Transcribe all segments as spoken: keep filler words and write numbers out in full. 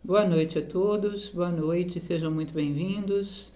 Boa noite a todos, boa noite, sejam muito bem-vindos.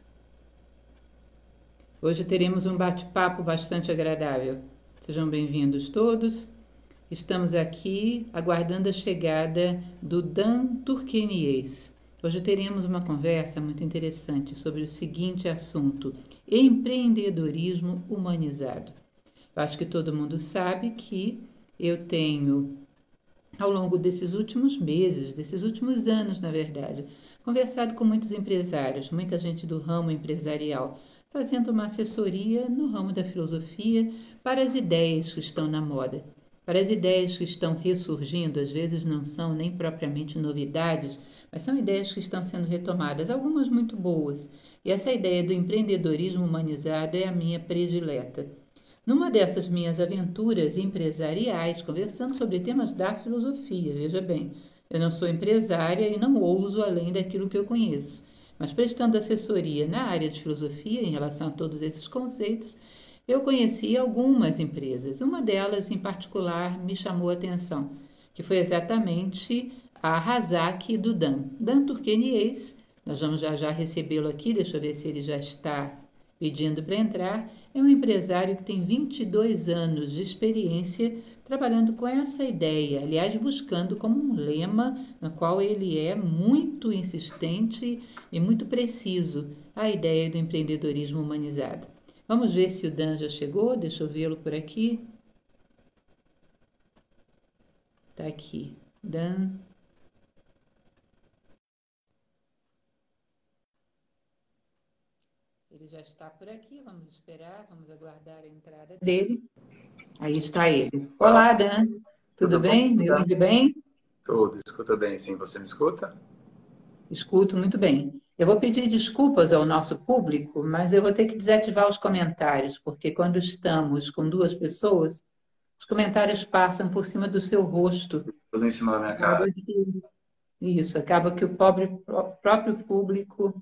Hoje teremos um bate-papo bastante agradável. Sejam bem-vindos todos. Estamos aqui aguardando a chegada do Dan Turquenies. Hoje teremos uma conversa muito interessante sobre o seguinte assunto: empreendedorismo humanizado. Eu acho que todo mundo sabe que eu tenho, ao longo desses últimos meses, desses últimos anos, na verdade, conversado com muitos empresários, muita gente do ramo empresarial, fazendo uma assessoria no ramo da filosofia para as ideias que estão na moda, para as ideias que estão ressurgindo. Às vezes não são nem propriamente novidades, mas são ideias que estão sendo retomadas, algumas muito boas. E essa ideia do empreendedorismo humanizado é a minha predileta. Numa dessas minhas aventuras empresariais, conversando sobre temas da filosofia, veja bem, eu não sou empresária e não ouso além daquilo que eu conheço, mas prestando assessoria na área de filosofia em relação a todos esses conceitos, eu conheci algumas empresas. Uma delas, em particular, me chamou a atenção, que foi exatamente a Razak do Dan. Dan Turquenies, nós vamos já já recebê-lo aqui, deixa eu ver se ele já está pedindo para entrar. É um empresário que tem vinte e dois anos de experiência trabalhando com essa ideia, aliás, buscando como um lema no qual ele é muito insistente e muito preciso, a ideia do empreendedorismo humanizado. Vamos ver se o Dan já chegou, deixa eu vê-lo por aqui. Está aqui, Dan. Ele já está por aqui, vamos esperar, vamos aguardar a entrada dele. Aí está ele. Olá, Dan. Tudo, Tudo bem? Me ouve bem? Tudo, escuta bem, sim. Você me escuta? Escuto muito bem. Eu vou pedir desculpas ao nosso público, mas eu vou ter que desativar os comentários, porque quando estamos com duas pessoas, os comentários passam por cima do seu rosto. Tudo em cima da minha cara. Que, isso, acaba que o pobre, próprio público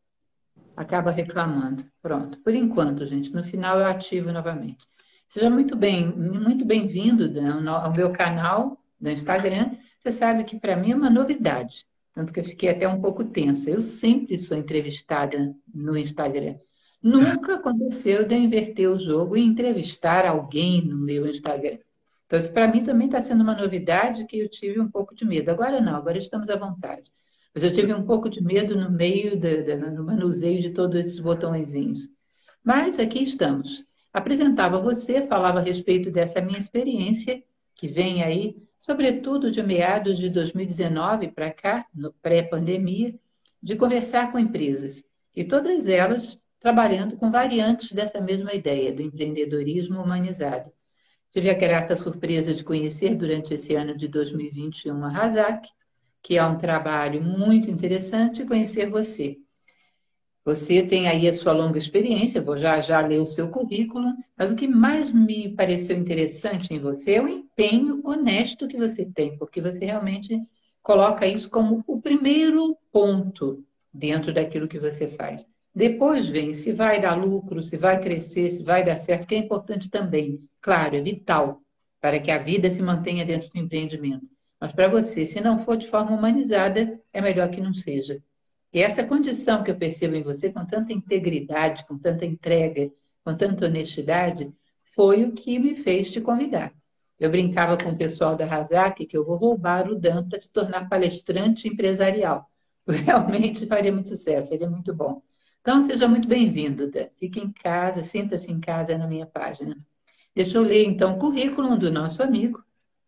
acaba reclamando. Pronto, por enquanto, gente, no final eu ativo novamente. Seja muito bem, muito bem-vindo ao meu canal do Instagram. Você sabe que para mim é uma novidade, tanto que eu fiquei até um pouco tensa. Eu sempre sou entrevistada no Instagram. Nunca aconteceu de eu inverter o jogo e entrevistar alguém no meu Instagram. Então, isso para mim também está sendo uma novidade que eu tive um pouco de medo. Agora não, agora estamos à vontade. Mas eu tive um pouco de medo no meio do, do, do manuseio de todos esses botõezinhos. Mas aqui estamos. Apresentava você, falava a respeito dessa minha experiência, que vem aí, sobretudo de meados de dois mil e dezenove para cá, no pré-pandemia, de conversar com empresas. E todas elas trabalhando com variantes dessa mesma ideia, do empreendedorismo humanizado. Tive a grata surpresa de conhecer durante esse ano de dois mil e vinte e um a Razak, que é um trabalho muito interessante, e conhecer você. Você tem aí a sua longa experiência, vou já já ler o seu currículo, mas o que mais me pareceu interessante em você é o empenho honesto que você tem, porque você realmente coloca isso como o primeiro ponto dentro daquilo que você faz. Depois vem se vai dar lucro, se vai crescer, se vai dar certo, que é importante também. Claro, é vital para que a vida se mantenha dentro do empreendimento. Mas para você, se não for de forma humanizada, é melhor que não seja. E essa condição que eu percebo em você, com tanta integridade, com tanta entrega, com tanta honestidade, foi o que me fez te convidar. Eu brincava com o pessoal da Razak que eu vou roubar o Dan para se tornar palestrante empresarial. Realmente faria muito sucesso, seria muito bom. Então, seja muito bem-vindo, Dan. Fique em casa, sinta-se em casa na minha página. Deixa eu ler, então, o currículo do nosso amigo,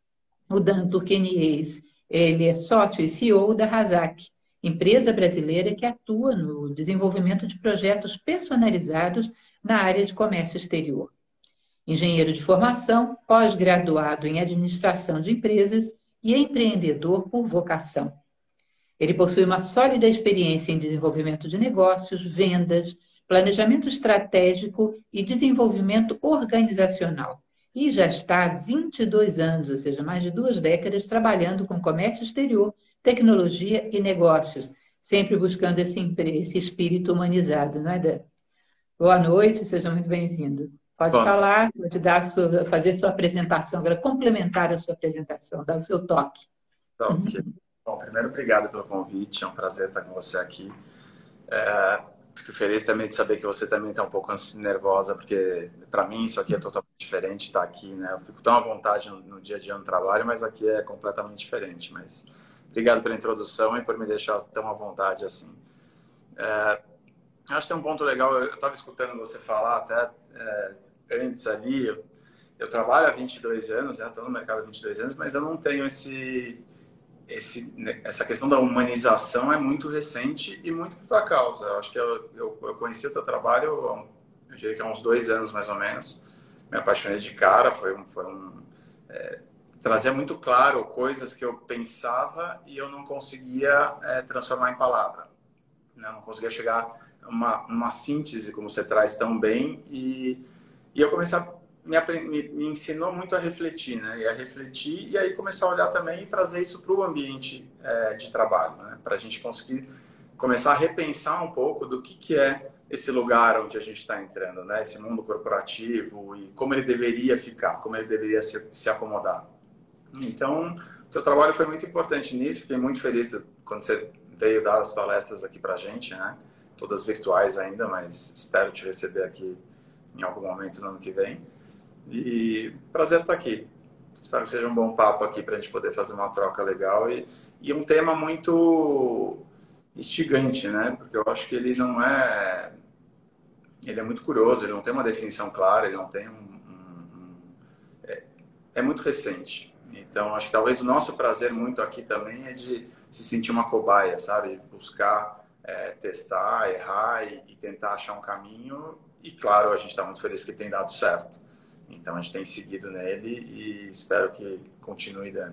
o Dan Turquenies. Ele é sócio e C E O da Razak, empresa brasileira que atua no desenvolvimento de projetos personalizados na área de comércio exterior. Engenheiro de formação, pós-graduado em administração de empresas e empreendedor por vocação. Ele possui uma sólida experiência em desenvolvimento de negócios, vendas, planejamento estratégico e desenvolvimento organizacional. E já está há vinte e dois anos, ou seja, mais de duas décadas, trabalhando com comércio exterior, tecnologia e negócios, sempre buscando esse, esse espírito humanizado, não é, Dan? Boa noite, seja muito bem-vindo. Pode Bom, falar, pode dar sua, fazer sua apresentação, agora complementar a sua apresentação, dar o seu toque. então, ok. Bom, primeiro, obrigado pelo convite. É um prazer estar com você aqui. É, fico feliz também de saber que você também está um pouco nervosa, porque para mim isso aqui é totalmente diferente, estar aqui, né? Eu fico tão à vontade no, no dia a dia no trabalho, mas aqui é completamente diferente. Mas obrigado pela introdução e por me deixar tão à vontade assim. É, acho que tem um ponto legal. Eu estava escutando você falar até é, antes ali. Eu, eu trabalho há vinte e dois anos, estou no mercado há vinte e dois anos, mas eu não tenho esse... Esse, essa questão da humanização é muito recente e muito por tua causa. Eu acho que eu, eu, eu conheci o teu trabalho, eu diria que há uns dois anos mais ou menos. Me apaixonei de cara, foi um... Foi um é, trazia muito claro coisas que eu pensava e eu não conseguia é, transformar em palavra. Né? Não conseguia chegar a uma, uma síntese, como você traz tão bem. E, e eu comecei a Me, me, me ensinou muito a refletir, né? E a refletir e aí começar a olhar também e trazer isso para o ambiente é, de trabalho, né? Para a gente conseguir começar a repensar um pouco do que, que é esse lugar onde a gente está entrando, né? Esse mundo corporativo e como ele deveria ficar, como ele deveria se, se acomodar. Então, o teu trabalho foi muito importante nisso. Fiquei muito feliz quando você veio dar as palestras aqui para a gente, né? Todas virtuais ainda, mas espero te receber aqui em algum momento no ano que vem. E prazer estar aqui. Espero que seja um bom papo aqui para a gente poder fazer uma troca legal e, e um tema muito instigante, né? Porque eu acho que ele não é... Ele é muito curioso, ele não tem uma definição clara, ele não tem um... um, um é, é muito recente. Então, acho que talvez o nosso prazer muito aqui também é de se sentir uma cobaia, sabe? Buscar, é, testar, errar e, e tentar achar um caminho. E, claro, a gente está muito feliz porque tem dado certo. Então, a gente tem seguido nele e espero que continue dando.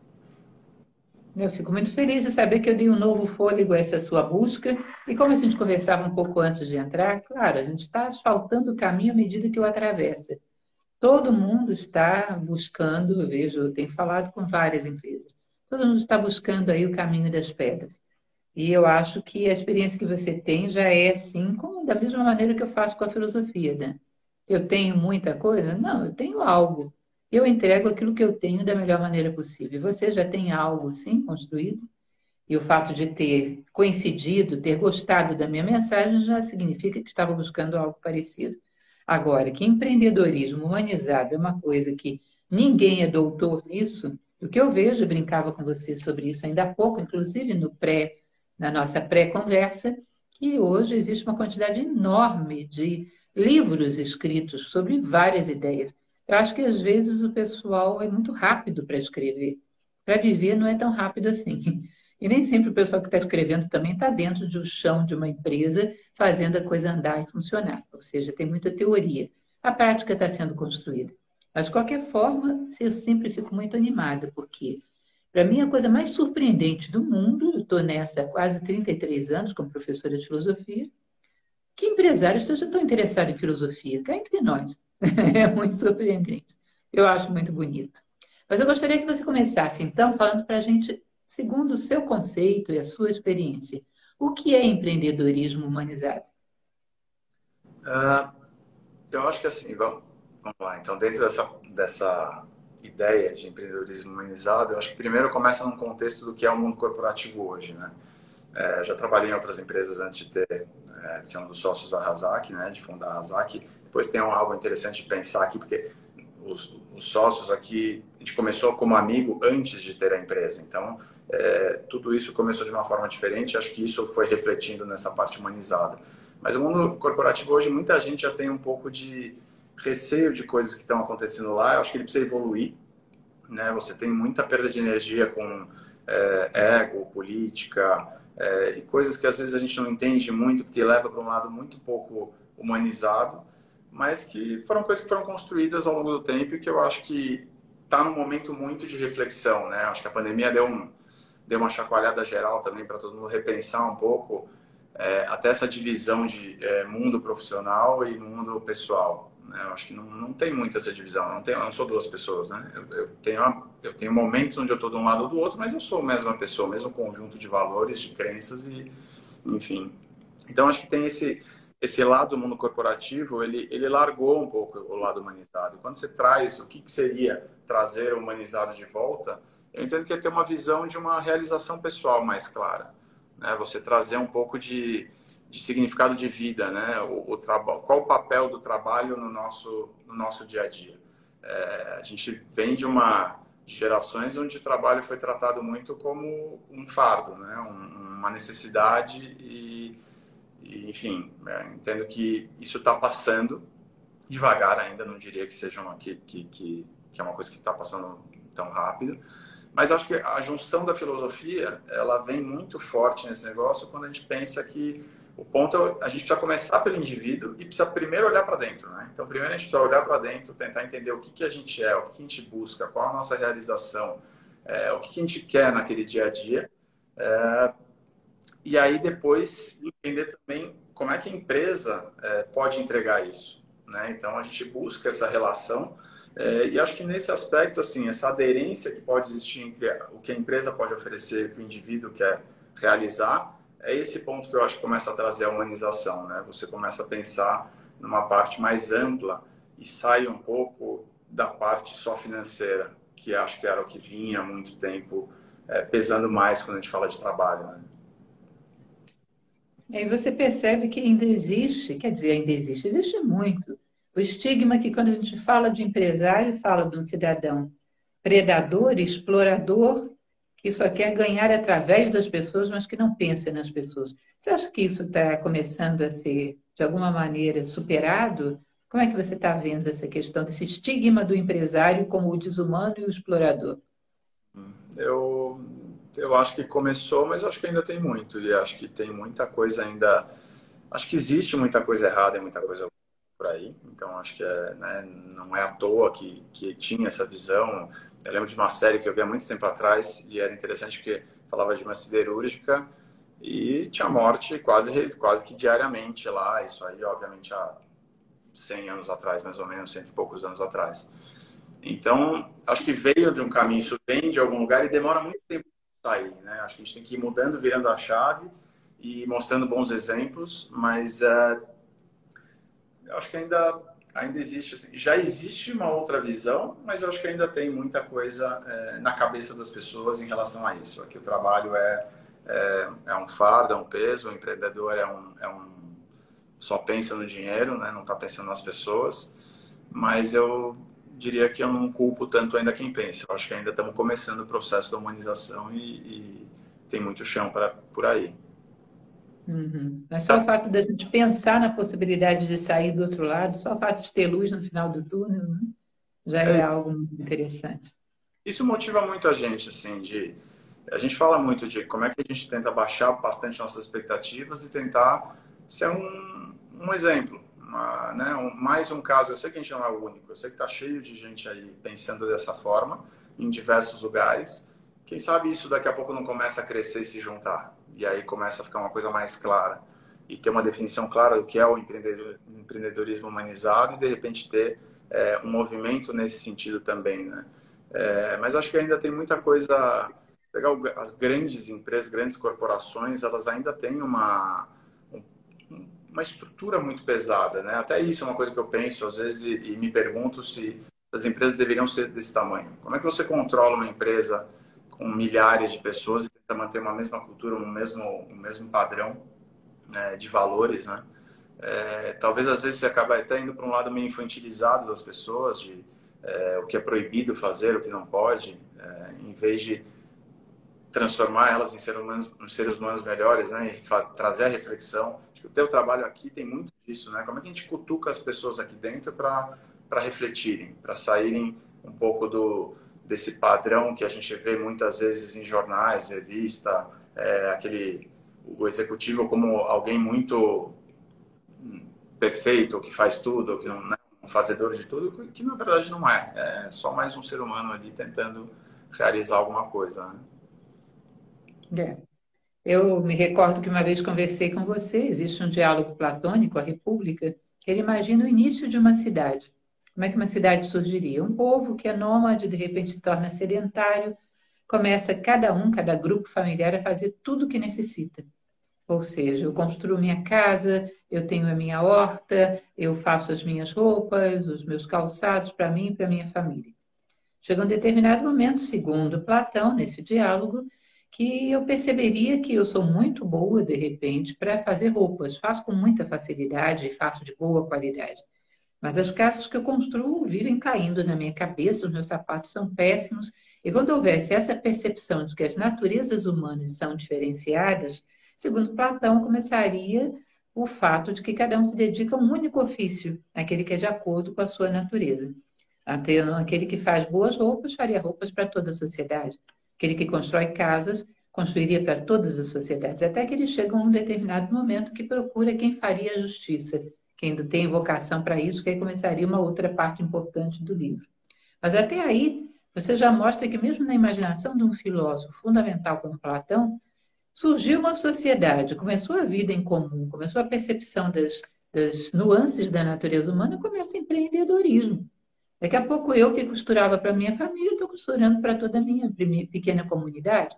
Eu fico muito feliz de saber que eu dei um novo fôlego a essa sua busca. E como a gente conversava um pouco antes de entrar, claro, a gente está asfaltando o caminho à medida que o atravessa. Todo mundo está buscando, eu vejo, eu tenho falado com várias empresas, todo mundo está buscando aí o caminho das pedras. E eu acho que a experiência que você tem já é assim, como da mesma maneira que eu faço com a filosofia, né? Eu tenho muita coisa? Não, eu tenho algo. Eu entrego aquilo que eu tenho da melhor maneira possível. Você já tem algo, sim, construído? E o fato de ter coincidido, ter gostado da minha mensagem, já significa que estava buscando algo parecido. Agora, que empreendedorismo humanizado é uma coisa que ninguém é doutor nisso, o que eu vejo, eu brincava com você sobre isso ainda há pouco, inclusive no pré, na nossa pré-conversa, que hoje existe uma quantidade enorme de livros escritos sobre várias ideias. Eu acho que às vezes o pessoal é muito rápido para escrever. Para viver não é tão rápido assim. E nem sempre o pessoal que está escrevendo também está dentro do chão de uma empresa fazendo a coisa andar e funcionar. Ou seja, tem muita teoria. A prática está sendo construída. Mas, de qualquer forma, eu sempre fico muito animada, porque, para mim, a coisa mais surpreendente do mundo, eu estou nessa há quase trinta e três anos como professora de filosofia, que empresários estejam tão interessados em filosofia, cá entre nós. É muito surpreendente. Eu acho muito bonito. Mas eu gostaria que você começasse, então, falando para a gente, segundo o seu conceito e a sua experiência, o que é empreendedorismo humanizado? Uh, eu acho que assim, vamos, vamos lá. Então, dentro dessa, dessa ideia de empreendedorismo humanizado, eu acho que primeiro começa num contexto do que é o mundo corporativo hoje, né? É, já trabalhei em outras empresas antes de ter, é, de ser um dos sócios da Razak, né, de fundar a Razak. Depois tem um, algo interessante de pensar aqui, porque os, os sócios aqui, a gente começou como amigo antes de ter a empresa. Então, é, tudo isso começou de uma forma diferente. Acho que isso foi refletindo nessa parte humanizada. Mas o mundo corporativo hoje, muita gente já tem um pouco de receio de coisas que estão acontecendo lá. Eu acho que ele precisa evoluir, né? Você tem muita perda de energia com é, ego, política, É, e coisas que às vezes a gente não entende muito, porque leva para um lado muito pouco humanizado, mas que foram coisas que foram construídas ao longo do tempo e que eu acho que está num momento muito de reflexão, né? Acho que a pandemia deu, um, deu uma chacoalhada geral também para todo mundo repensar um pouco é, até essa divisão de é, mundo profissional e mundo pessoal. Né? Eu acho que não, não tem muito essa divisão. Não, tenho, eu não sou duas pessoas, né? Eu, eu, tenho, uma, eu tenho momentos onde eu estou de um lado ou do outro, mas eu sou a mesma pessoa, mesmo conjunto de valores, de crenças e, enfim. Então, acho que tem esse, esse lado do mundo corporativo, ele, ele largou um pouco o lado humanizado. E quando você traz o que, que seria trazer o humanizado de volta, Eu entendo que é ter uma visão de uma realização pessoal mais clara, né? Você trazer um pouco de, de significado de vida, né? O, o trabalho, qual o papel do trabalho no nosso, no nosso dia a dia? É, a gente vem de uma de gerações onde o trabalho foi tratado muito como um fardo, né? Um, uma necessidade e, e enfim, é, entendo que isso está passando devagar ainda, não diria que seja uma que, que, que, que é uma coisa que está passando tão rápido. Mas acho que a junção da filosofia, ela vem muito forte nesse negócio quando a gente pensa que o ponto é a gente precisa começar pelo indivíduo e precisa primeiro olhar para dentro, né? Então, primeiro a gente precisa olhar para dentro, tentar entender o que, que a gente é, o que, que a gente busca, qual a nossa realização, é, o que, que a gente quer naquele dia a dia. É, e aí, depois, entender também como é que a empresa é, pode entregar isso, né? Então, a gente busca essa relação. É, e acho que nesse aspecto, assim, essa aderência que pode existir entre o que a empresa pode oferecer e o que o indivíduo quer realizar, é esse ponto que eu acho que começa a trazer a humanização, né? Você começa a pensar numa parte mais ampla e sai um pouco da parte só financeira, que acho que era o que vinha há muito tempo é, pesando mais quando a gente fala de trabalho, né? Aí você percebe que ainda existe, quer dizer, ainda existe, existe muito. O estigma que quando a gente fala de empresário, fala de um cidadão predador, explorador, que só quer ganhar através das pessoas, mas que não pensa nas pessoas. Você acha que isso está começando a ser, de alguma maneira, superado? Como é que você está vendo essa questão desse estigma do empresário como o desumano e o explorador? Eu, eu acho que começou, mas acho que ainda tem muito. E acho que tem muita coisa ainda. Acho que existe muita coisa errada e muita coisa por aí. Então, acho que é, né, não é à toa que, que tinha essa visão. Eu lembro de uma série que eu vi há muito tempo atrás e era interessante porque falava de uma siderúrgica e tinha morte quase, quase que diariamente lá. Isso aí, obviamente, há cem anos atrás, mais ou menos, cento e poucos anos atrás. Então, acho que veio de um caminho, isso vem de algum lugar e demora muito tempo para sair, né? Acho que a gente tem que ir mudando, virando a chave e mostrando bons exemplos, mas uh, eu acho que ainda, ainda existe, assim, já existe uma outra visão, mas eu acho que ainda tem muita coisa é, na cabeça das pessoas em relação a isso. Aqui o trabalho é, é, é um fardo, é um peso, o empreendedor é um, é um só pensa no dinheiro, né? Não está pensando nas pessoas, mas eu diria que eu não culpo tanto ainda quem pensa. Eu acho que ainda estamos começando o processo da humanização e, e tem muito chão pra, por aí. Uhum. Mas só o fato da gente pensar na possibilidade de sair do outro lado, só o fato de ter luz no final do túnel, né? Já é É, algo muito interessante. isso motiva muito a gente, assim, de... A gente fala muito de como é que a gente tenta baixar bastante nossas expectativas e tentar ser um, um exemplo, uma, né? um, mais um caso. Eu sei que a gente não é o único, eu sei que está cheio de gente aí pensando dessa forma, em diversos lugares. Quem sabe isso daqui a pouco não começa a crescer e se juntar, e aí começa a ficar uma coisa mais clara, e ter uma definição clara do que é o empreendedor, empreendedorismo humanizado, e de repente ter é, um movimento nesse sentido também, né? É, mas acho que ainda tem muita coisa... Pegar as grandes empresas, grandes corporações, elas ainda têm uma, uma estrutura muito pesada, né? Até isso é uma coisa que eu penso às vezes e, e me pergunto se as empresas deveriam ser desse tamanho. Como é que você controla uma empresa com milhares de pessoas e tenta manter uma mesma cultura, um mesmo, um mesmo padrão, né, de valores, né? É, talvez às vezes você acaba até indo para um lado meio infantilizado das pessoas, de é, o que é proibido fazer, o que não pode, é, em vez de transformar elas em seres humanos, em seres humanos melhores, né? E trazer a reflexão. Acho que o teu trabalho aqui tem muito disso, né? Como é que a gente cutuca as pessoas aqui dentro para para refletirem, para saírem um pouco do desse padrão que a gente vê muitas vezes em jornais, revista, é, aquele o executivo como alguém muito perfeito, que faz tudo, que não, né? Um fazedor de tudo, que na verdade não é. É só mais um ser humano ali tentando realizar alguma coisa, né? É. Eu me recordo que uma vez conversei com você, existe um diálogo platônico, a República, que ele imagina o início de uma cidade. Como é que uma cidade surgiria? Um povo que é nômade, de repente se torna sedentário, começa cada um, cada grupo familiar a fazer tudo o que necessita. Ou seja, eu construo minha casa, eu tenho a minha horta, eu faço as minhas roupas, os meus calçados para mim e para minha família. chega um determinado momento, segundo Platão, nesse diálogo, que eu perceberia que eu sou muito boa, de repente, para fazer roupas. Faço com muita facilidade e faço de boa qualidade. Mas as casas que eu construo vivem caindo na minha cabeça, os meus sapatos são péssimos. E quando houvesse essa percepção de que as naturezas humanas são diferenciadas, segundo Platão, começaria o fato de que cada um se dedica a um único ofício, aquele que é de acordo com a sua natureza. Aquele que faz boas roupas faria roupas para toda a sociedade. Aquele que constrói casas construiria para todas as sociedades, até que ele chega a um determinado momento que procura quem faria a justiça, quem tem vocação para isso, que aí começaria uma outra parte importante do livro. Mas até aí, você já mostra que mesmo na imaginação de um filósofo fundamental como Platão, surgiu uma sociedade, começou a vida em comum, começou a percepção das, das nuances da natureza humana, começa empreendedorismo. Daqui a pouco eu que costurava para a minha família, estou costurando para toda a minha pequena comunidade.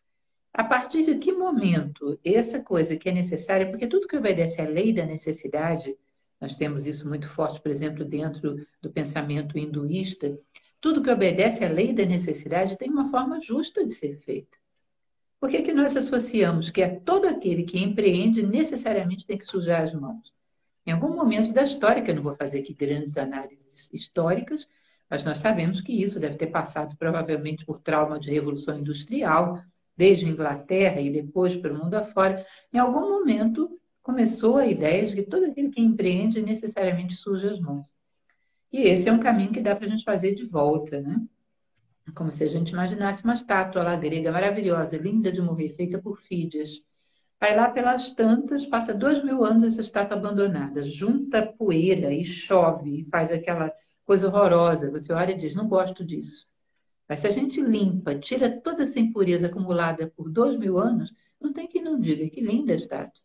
A partir de que momento essa coisa que é necessária, porque tudo que obedece à lei da necessidade, nós temos isso muito forte, por exemplo, dentro do pensamento hinduísta, tudo que obedece à lei da necessidade tem uma forma justa de ser feita. Por que que nós associamos que é todo aquele que empreende necessariamente tem que sujar as mãos? Em algum momento da história, que eu não vou fazer aqui grandes análises históricas, mas nós sabemos que isso deve ter passado provavelmente por trauma de revolução industrial, desde a Inglaterra e depois para o mundo afora. Em algum momento começou a ideia de que todo aquele que empreende necessariamente suja as mãos. E esse é um caminho que dá para a gente fazer de volta, né? Como se a gente imaginasse uma estátua lá grega maravilhosa, linda de morrer, feita por Fídias. Vai lá pelas tantas, passa dois mil anos essa estátua abandonada, junta poeira e chove e faz aquela coisa horrorosa. Você olha e diz, não gosto disso. Mas se a gente limpa, tira toda essa impureza acumulada por dois mil anos, não tem quem não diga que linda a estátua.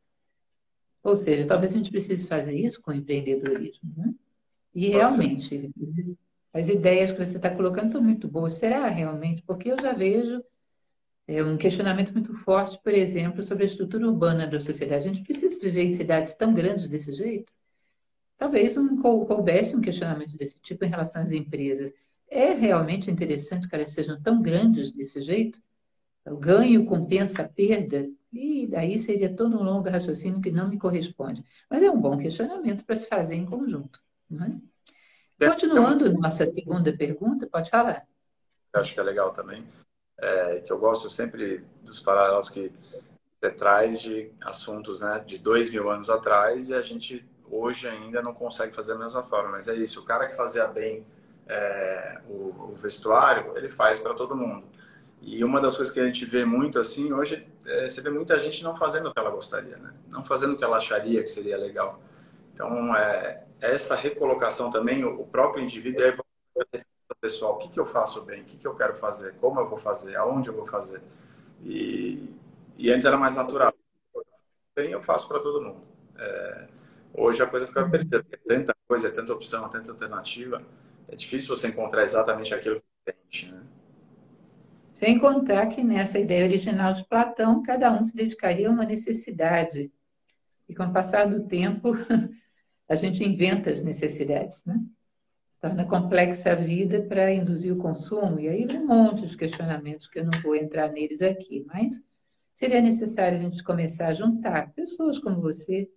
Ou seja, talvez a gente precise fazer isso com o empreendedorismo, né? E realmente, as ideias que você está colocando são muito boas. Será realmente? Porque eu já vejo é, um questionamento muito forte, por exemplo, sobre a estrutura urbana da sociedade. A gente precisa viver em cidades tão grandes desse jeito? Talvez um, coubesse um questionamento desse tipo em relação às empresas. É realmente interessante que elas sejam tão grandes desse jeito? O ganho compensa a perda? E aí seria todo um longo raciocínio que não me corresponde. Mas é um bom questionamento para se fazer em conjunto, não é? Continuando nossa segunda pergunta, pode falar. Eu acho que é legal também, é, que eu gosto sempre dos paralelos que você traz de assuntos, né, de dois mil anos atrás, e a gente hoje ainda não consegue fazer da mesma forma. Mas é isso, o cara que fazia bem é, o, o vestuário, ele faz para todo mundo. E uma das coisas que a gente vê muito assim, hoje, é, você vê muita gente não fazendo o que ela gostaria, né? Não fazendo o que ela acharia que seria legal. Então, é, essa recolocação também, o próprio indivíduo é a defesa pessoal. O que, que eu faço bem? O que, que eu quero fazer? Como eu vou fazer? Aonde eu vou fazer? E, e antes era mais natural. Bem, eu faço para todo mundo. É, hoje a coisa fica perdida, porque é tanta coisa, é tanta opção, é tanta alternativa. É difícil você encontrar exatamente aquilo que tem, né? Sem contar que nessa ideia original de Platão, cada um se dedicaria a uma necessidade. E com o passar do tempo, a gente inventa as necessidades, né? Torna complexa a vida para induzir o consumo. E aí vem um monte de questionamentos que eu não vou entrar neles aqui. Mas seria necessário a gente começar a juntar pessoas como você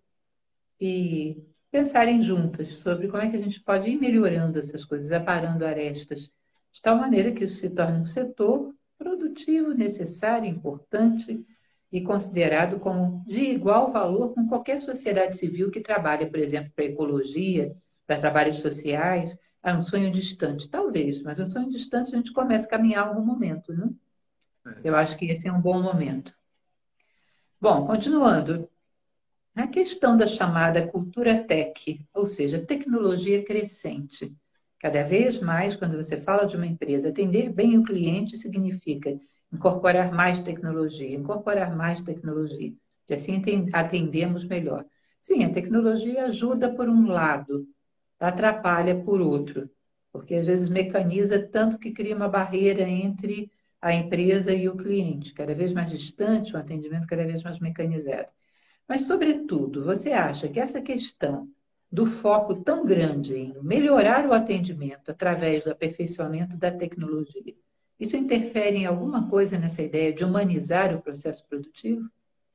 e pensarem juntas sobre como é que a gente pode ir melhorando essas coisas, aparando arestas, de tal maneira que isso se torne um setor produtivo, necessário, importante e considerado como de igual valor com qualquer sociedade civil que trabalha, por exemplo, para a ecologia, para trabalhos sociais. É um sonho distante, talvez, mas um sonho distante a gente começa a caminhar em algum momento, né? Eu acho que esse é um bom momento. Bom, continuando. A questão da chamada cultura tech, ou seja, tecnologia crescente. Cada vez mais, quando você fala de uma empresa, atender bem o cliente significa incorporar mais tecnologia, incorporar mais tecnologia. E assim atendemos melhor. Sim, a tecnologia ajuda por um lado, atrapalha por outro, porque às vezes mecaniza tanto que cria uma barreira entre a empresa e o cliente, cada vez mais distante, um atendimento cada vez mais mecanizado. Mas, sobretudo, você acha que essa questão do foco tão grande em melhorar o atendimento através do aperfeiçoamento da tecnologia, isso interfere em alguma coisa nessa ideia de humanizar o processo produtivo?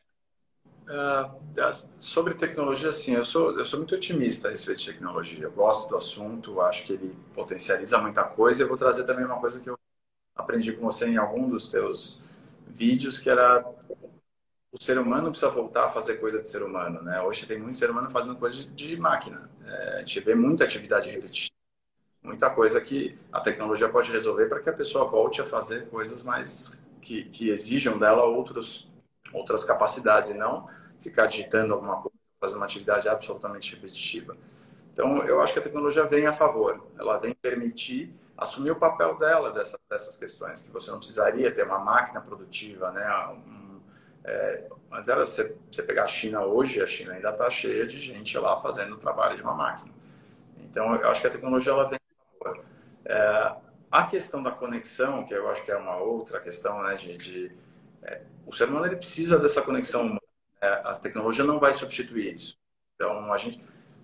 Uh, sobre tecnologia, sim, eu sou, eu sou muito otimista a respeito de tecnologia. Eu gosto do assunto, acho que ele potencializa muita coisa. Eu vou trazer também uma coisa que eu aprendi com você em algum dos teus vídeos, que era o ser humano precisa voltar a fazer coisa de ser humano, né? Hoje tem muito ser humano fazendo coisa de, de máquina. É, a gente vê muita atividade repetitiva, muita coisa que a tecnologia pode resolver para que a pessoa volte a fazer coisas mais que, que exijam dela outros, outras capacidades e não ficar digitando alguma coisa, fazer uma atividade absolutamente repetitiva. Então, eu acho que a tecnologia vem a favor. Ela vem permitir assumir o papel dela dessa, dessas questões, que você não precisaria ter uma máquina produtiva, né? Um, é, antes era você, você pegar a China hoje, a China ainda está cheia de gente lá fazendo o trabalho de uma máquina. Então, eu acho que a tecnologia ela vem a favor. É, a questão da conexão, que eu acho que é uma outra questão, né? De, de é, o ser humano ele precisa dessa conexão humana. É, a tecnologia não vai substituir isso. Então, a gente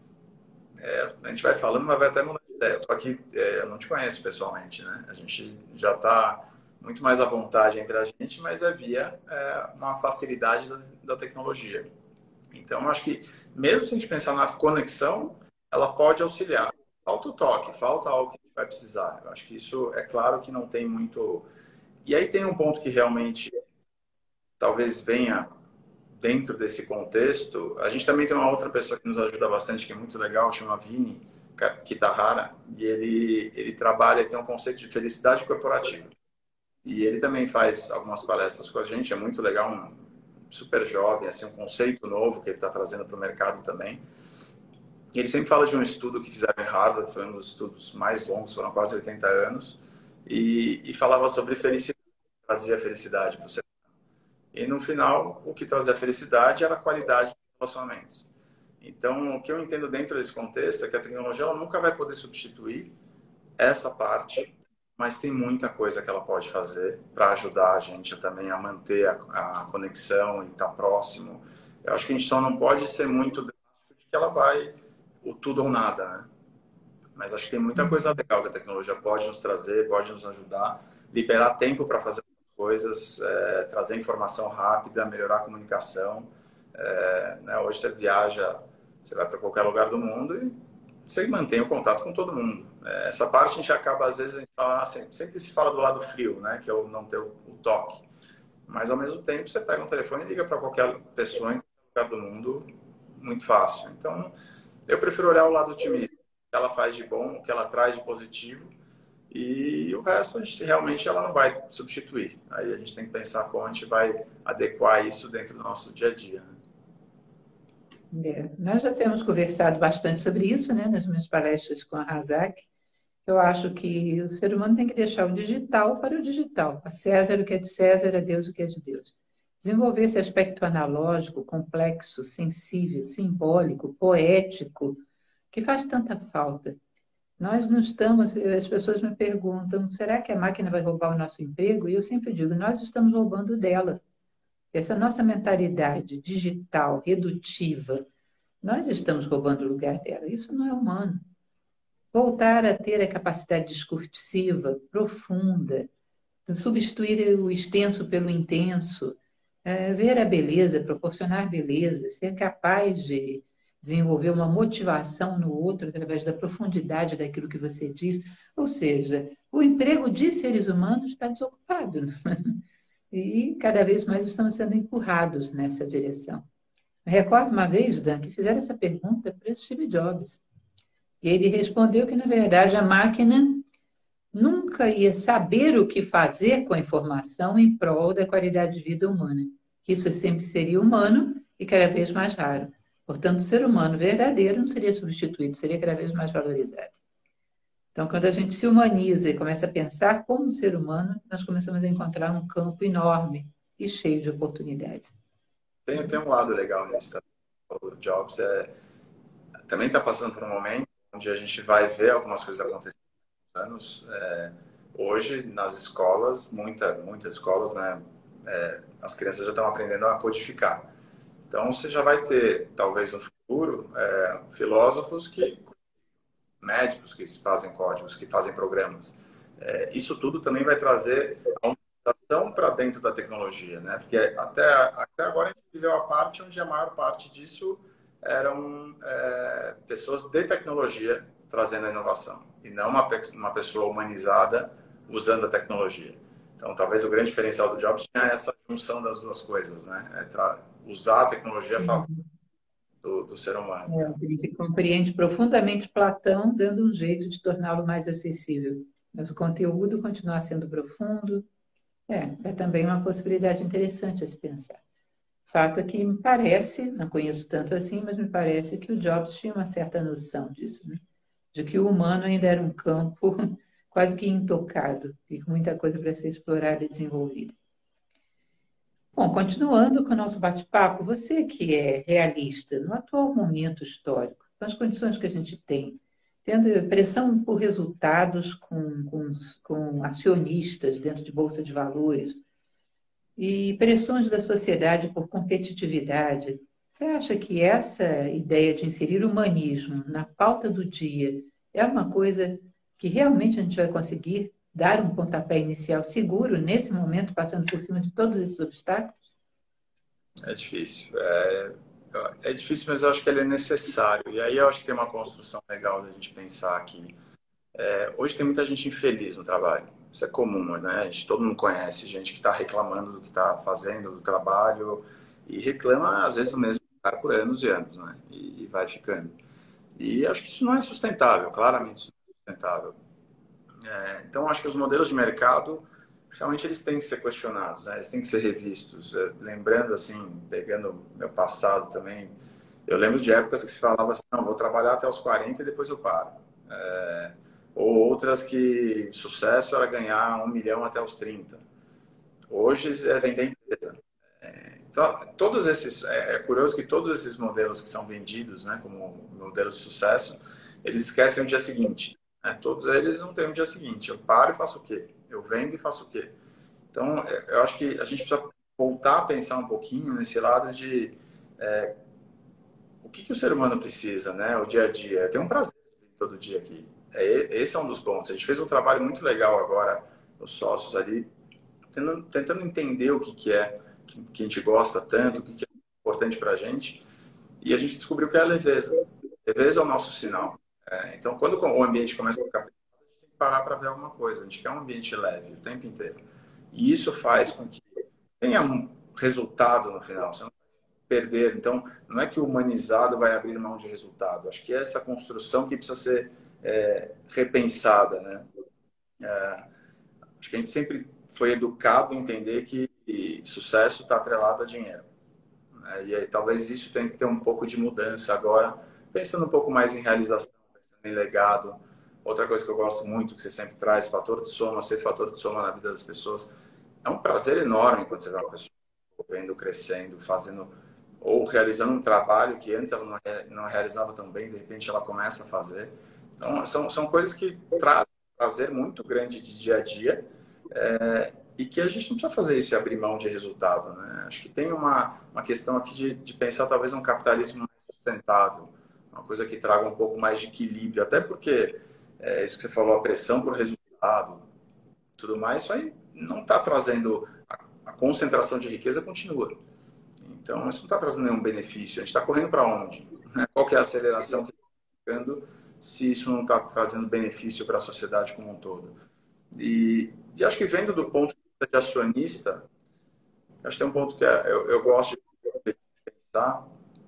É, a gente vai falando, mas vai até mudar de ideia. Eu tô aqui, é, eu não te conheço pessoalmente, né? A gente já está muito mais à vontade entre a gente, mas é via é, uma facilidade da, da tecnologia. Então, eu acho que, mesmo se a gente pensar na conexão, ela pode auxiliar. Falta o toque, falta algo que a gente vai precisar. Eu acho que isso, é claro que não tem muito... E aí tem um ponto que realmente talvez venha dentro desse contexto. A gente também tem uma outra pessoa que nos ajuda bastante, que é muito legal, chama Vini Kitahara, e ele, ele trabalha, ele tem um conceito de felicidade corporativa. E ele também faz algumas palestras com a gente, é muito legal, um super jovem, assim, um conceito novo que ele está trazendo para o mercado também. E ele sempre fala de um estudo que fizeram em Harvard, foi um dos estudos mais longos, foram quase oitenta anos, e, e falava sobre felicidade, trazia felicidade para o ser. E no final, o que trazia felicidade era a qualidade dos relacionamentos. Então, o que eu entendo dentro desse contexto é que a tecnologia ela nunca vai poder substituir essa parte, mas tem muita coisa que ela pode fazer para ajudar a gente também a manter a, a conexão e estar próximo. Eu acho que a gente só não pode ser muito drástico de que ela vai o tudo ou nada, né? Mas acho que tem muita coisa legal que a tecnologia pode nos trazer, pode nos ajudar, liberar tempo para fazer coisas, é, trazer informação rápida, melhorar a comunicação. É, né, hoje você viaja, você vai para qualquer lugar do mundo e você mantém o contato com todo mundo. É, essa parte a gente acaba, às vezes, a gente fala, sempre, sempre se fala do lado frio, né, que é o não ter o, o toque. Mas, ao mesmo tempo, você pega um telefone e liga para qualquer pessoa em qualquer lugar do mundo muito fácil. Então, eu prefiro olhar o lado otimista, o que ela faz de bom, o que ela traz de positivo, e o resto a gente realmente ela não vai substituir. Aí a gente tem que pensar como a gente vai adequar isso dentro do nosso dia a dia. É, nós já temos conversado bastante sobre isso, né, nas minhas palestras com a Razak. Eu acho que o ser humano tem que deixar o digital para o digital. A César o que é de César, a Deus o que é de Deus. Desenvolver esse aspecto analógico, complexo, sensível, simbólico, poético, que faz tanta falta. Nós não estamos, as pessoas me perguntam, será que a máquina vai roubar o nosso emprego? E eu sempre digo, nós estamos roubando dela. Essa nossa mentalidade digital, redutiva, nós estamos roubando o lugar dela. Isso não é humano. Voltar a ter a capacidade discursiva, profunda, substituir o extenso pelo intenso, é, ver a beleza, proporcionar beleza, ser capaz de desenvolver uma motivação no outro através da profundidade daquilo que você diz. Ou seja, o emprego de seres humanos está desocupado. E cada vez mais estamos sendo empurrados nessa direção. Eu recordo uma vez, Dan, que fizeram essa pergunta para Steve Jobs. E ele respondeu que, na verdade, a máquina nunca ia saber o que fazer com a informação em prol da qualidade de vida humana. Que isso sempre seria humano e cada vez mais raro. Portanto, o ser humano verdadeiro não seria substituído, seria cada vez mais valorizado. Então, quando a gente se humaniza e começa a pensar como ser humano, nós começamos a encontrar um campo enorme e cheio de oportunidades. Tem, tem um lado legal nisso. Tá? O Jobs é, também está passando por um momento onde a gente vai ver algumas coisas acontecendo nos anos. É, hoje, nas escolas, muita, muitas escolas, né, é, as crianças já estão aprendendo a codificar. Então, você já vai ter, talvez no futuro, é, filósofos que médicos que fazem códigos, que fazem programas. É, isso tudo também vai trazer a humanização para dentro da tecnologia, né? Porque até, até agora a gente viveu a parte onde a maior parte disso eram é, pessoas de tecnologia trazendo a inovação e não uma, uma pessoa humanizada usando a tecnologia. Então, talvez o grande diferencial do Jobs tinha essa junção das duas coisas, né? É usar a tecnologia a favor do, do ser humano. É, aquele que compreende profundamente Platão, dando um jeito de torná-lo mais acessível. Mas o conteúdo continuar sendo profundo, é, é também uma possibilidade interessante a se pensar. Fato é que me parece, não conheço tanto assim, mas me parece que o Jobs tinha uma certa noção disso, né? De que o humano ainda era um campo quase que intocado e com muita coisa para ser explorada e desenvolvida. Bom, continuando com o nosso bate-papo, você que é realista no atual momento histórico, com as condições que a gente tem, tendo pressão por resultados com, com, com acionistas dentro de bolsa de valores e pressões da sociedade por competitividade, você acha que essa ideia de inserir o humanismo na pauta do dia é uma coisa que realmente a gente vai conseguir dar um pontapé inicial seguro nesse momento, passando por cima de todos esses obstáculos? É difícil. É, é difícil, mas eu acho que ele é necessário. E aí eu acho que tem uma construção legal da gente pensar aqui. É, hoje tem muita gente infeliz no trabalho. Isso é comum, né? A gente, todo mundo conhece gente que está reclamando do que está fazendo, do trabalho, e reclama, às vezes, do mesmo lugar por anos e anos, né? E, e vai ficando. E acho que isso não é sustentável, claramente isso não é sustentável. É, então, acho que os modelos de mercado, realmente, eles têm que ser questionados, né? Eles têm que ser revistos. É, lembrando, assim, pegando meu passado também, eu lembro de épocas que se falava assim, não, vou trabalhar até os quarenta e depois eu paro. É, ou outras que sucesso era ganhar um milhão até os trinta. Hoje é vender empresa. É, então, todos esses, é, é curioso que todos esses modelos que são vendidos, né, como modelos de sucesso, eles esquecem o dia seguinte. Né? Todos eles não têm um dia seguinte. Eu paro e faço o quê? Eu vendo e faço o quê? Então, eu acho que a gente precisa voltar a pensar um pouquinho nesse lado de é, o que, que o ser humano precisa, né? O dia a dia. Eu tenho um prazer todo dia aqui. É, esse é um dos pontos. A gente fez um trabalho muito legal agora, os sócios ali, tentando, tentando entender o que, que é que, que a gente gosta tanto, o que, que é importante para a gente. E a gente descobriu que é a leveza. Leveza é o nosso sinal. É, então, quando o ambiente começa a ficar pesado, a gente tem que parar para ver alguma coisa. A gente quer um ambiente leve o tempo inteiro. E isso faz com que tenha um resultado no final. Você não perder. Então, não é que o humanizado vai abrir mão de resultado. Acho que é essa construção que precisa ser é, repensada, né? É, acho que a gente sempre foi educado a entender que sucesso está atrelado a dinheiro. Né? E aí, talvez isso tenha que ter um pouco de mudança agora, pensando um pouco mais em realização, pensando em legado. Outra coisa que eu gosto muito, que você sempre traz, fator de soma, ser fator de soma na vida das pessoas. É um prazer enorme quando você vê uma pessoa vendo, crescendo, fazendo ou realizando um trabalho que antes ela não realizava tão bem, de repente ela começa a fazer. Então, são, são coisas que trazem um prazer muito grande de dia a dia é, e que a gente não precisa fazer isso e abrir mão de resultado. Né? Acho que tem uma, uma questão aqui de, de pensar talvez um capitalismo mais sustentável, uma coisa que traga um pouco mais de equilíbrio, até porque, é, isso que você falou, a pressão por resultado, tudo mais, isso aí não está trazendo, a, a concentração de riqueza continua. Então, isso não está trazendo nenhum benefício. A gente está correndo para onde? Qual que é a aceleração que está ficando se isso não está trazendo benefício para a sociedade como um todo? E, e acho que vendo do ponto de vista de acionista, acho que tem um ponto que é, eu, eu gosto de pensar,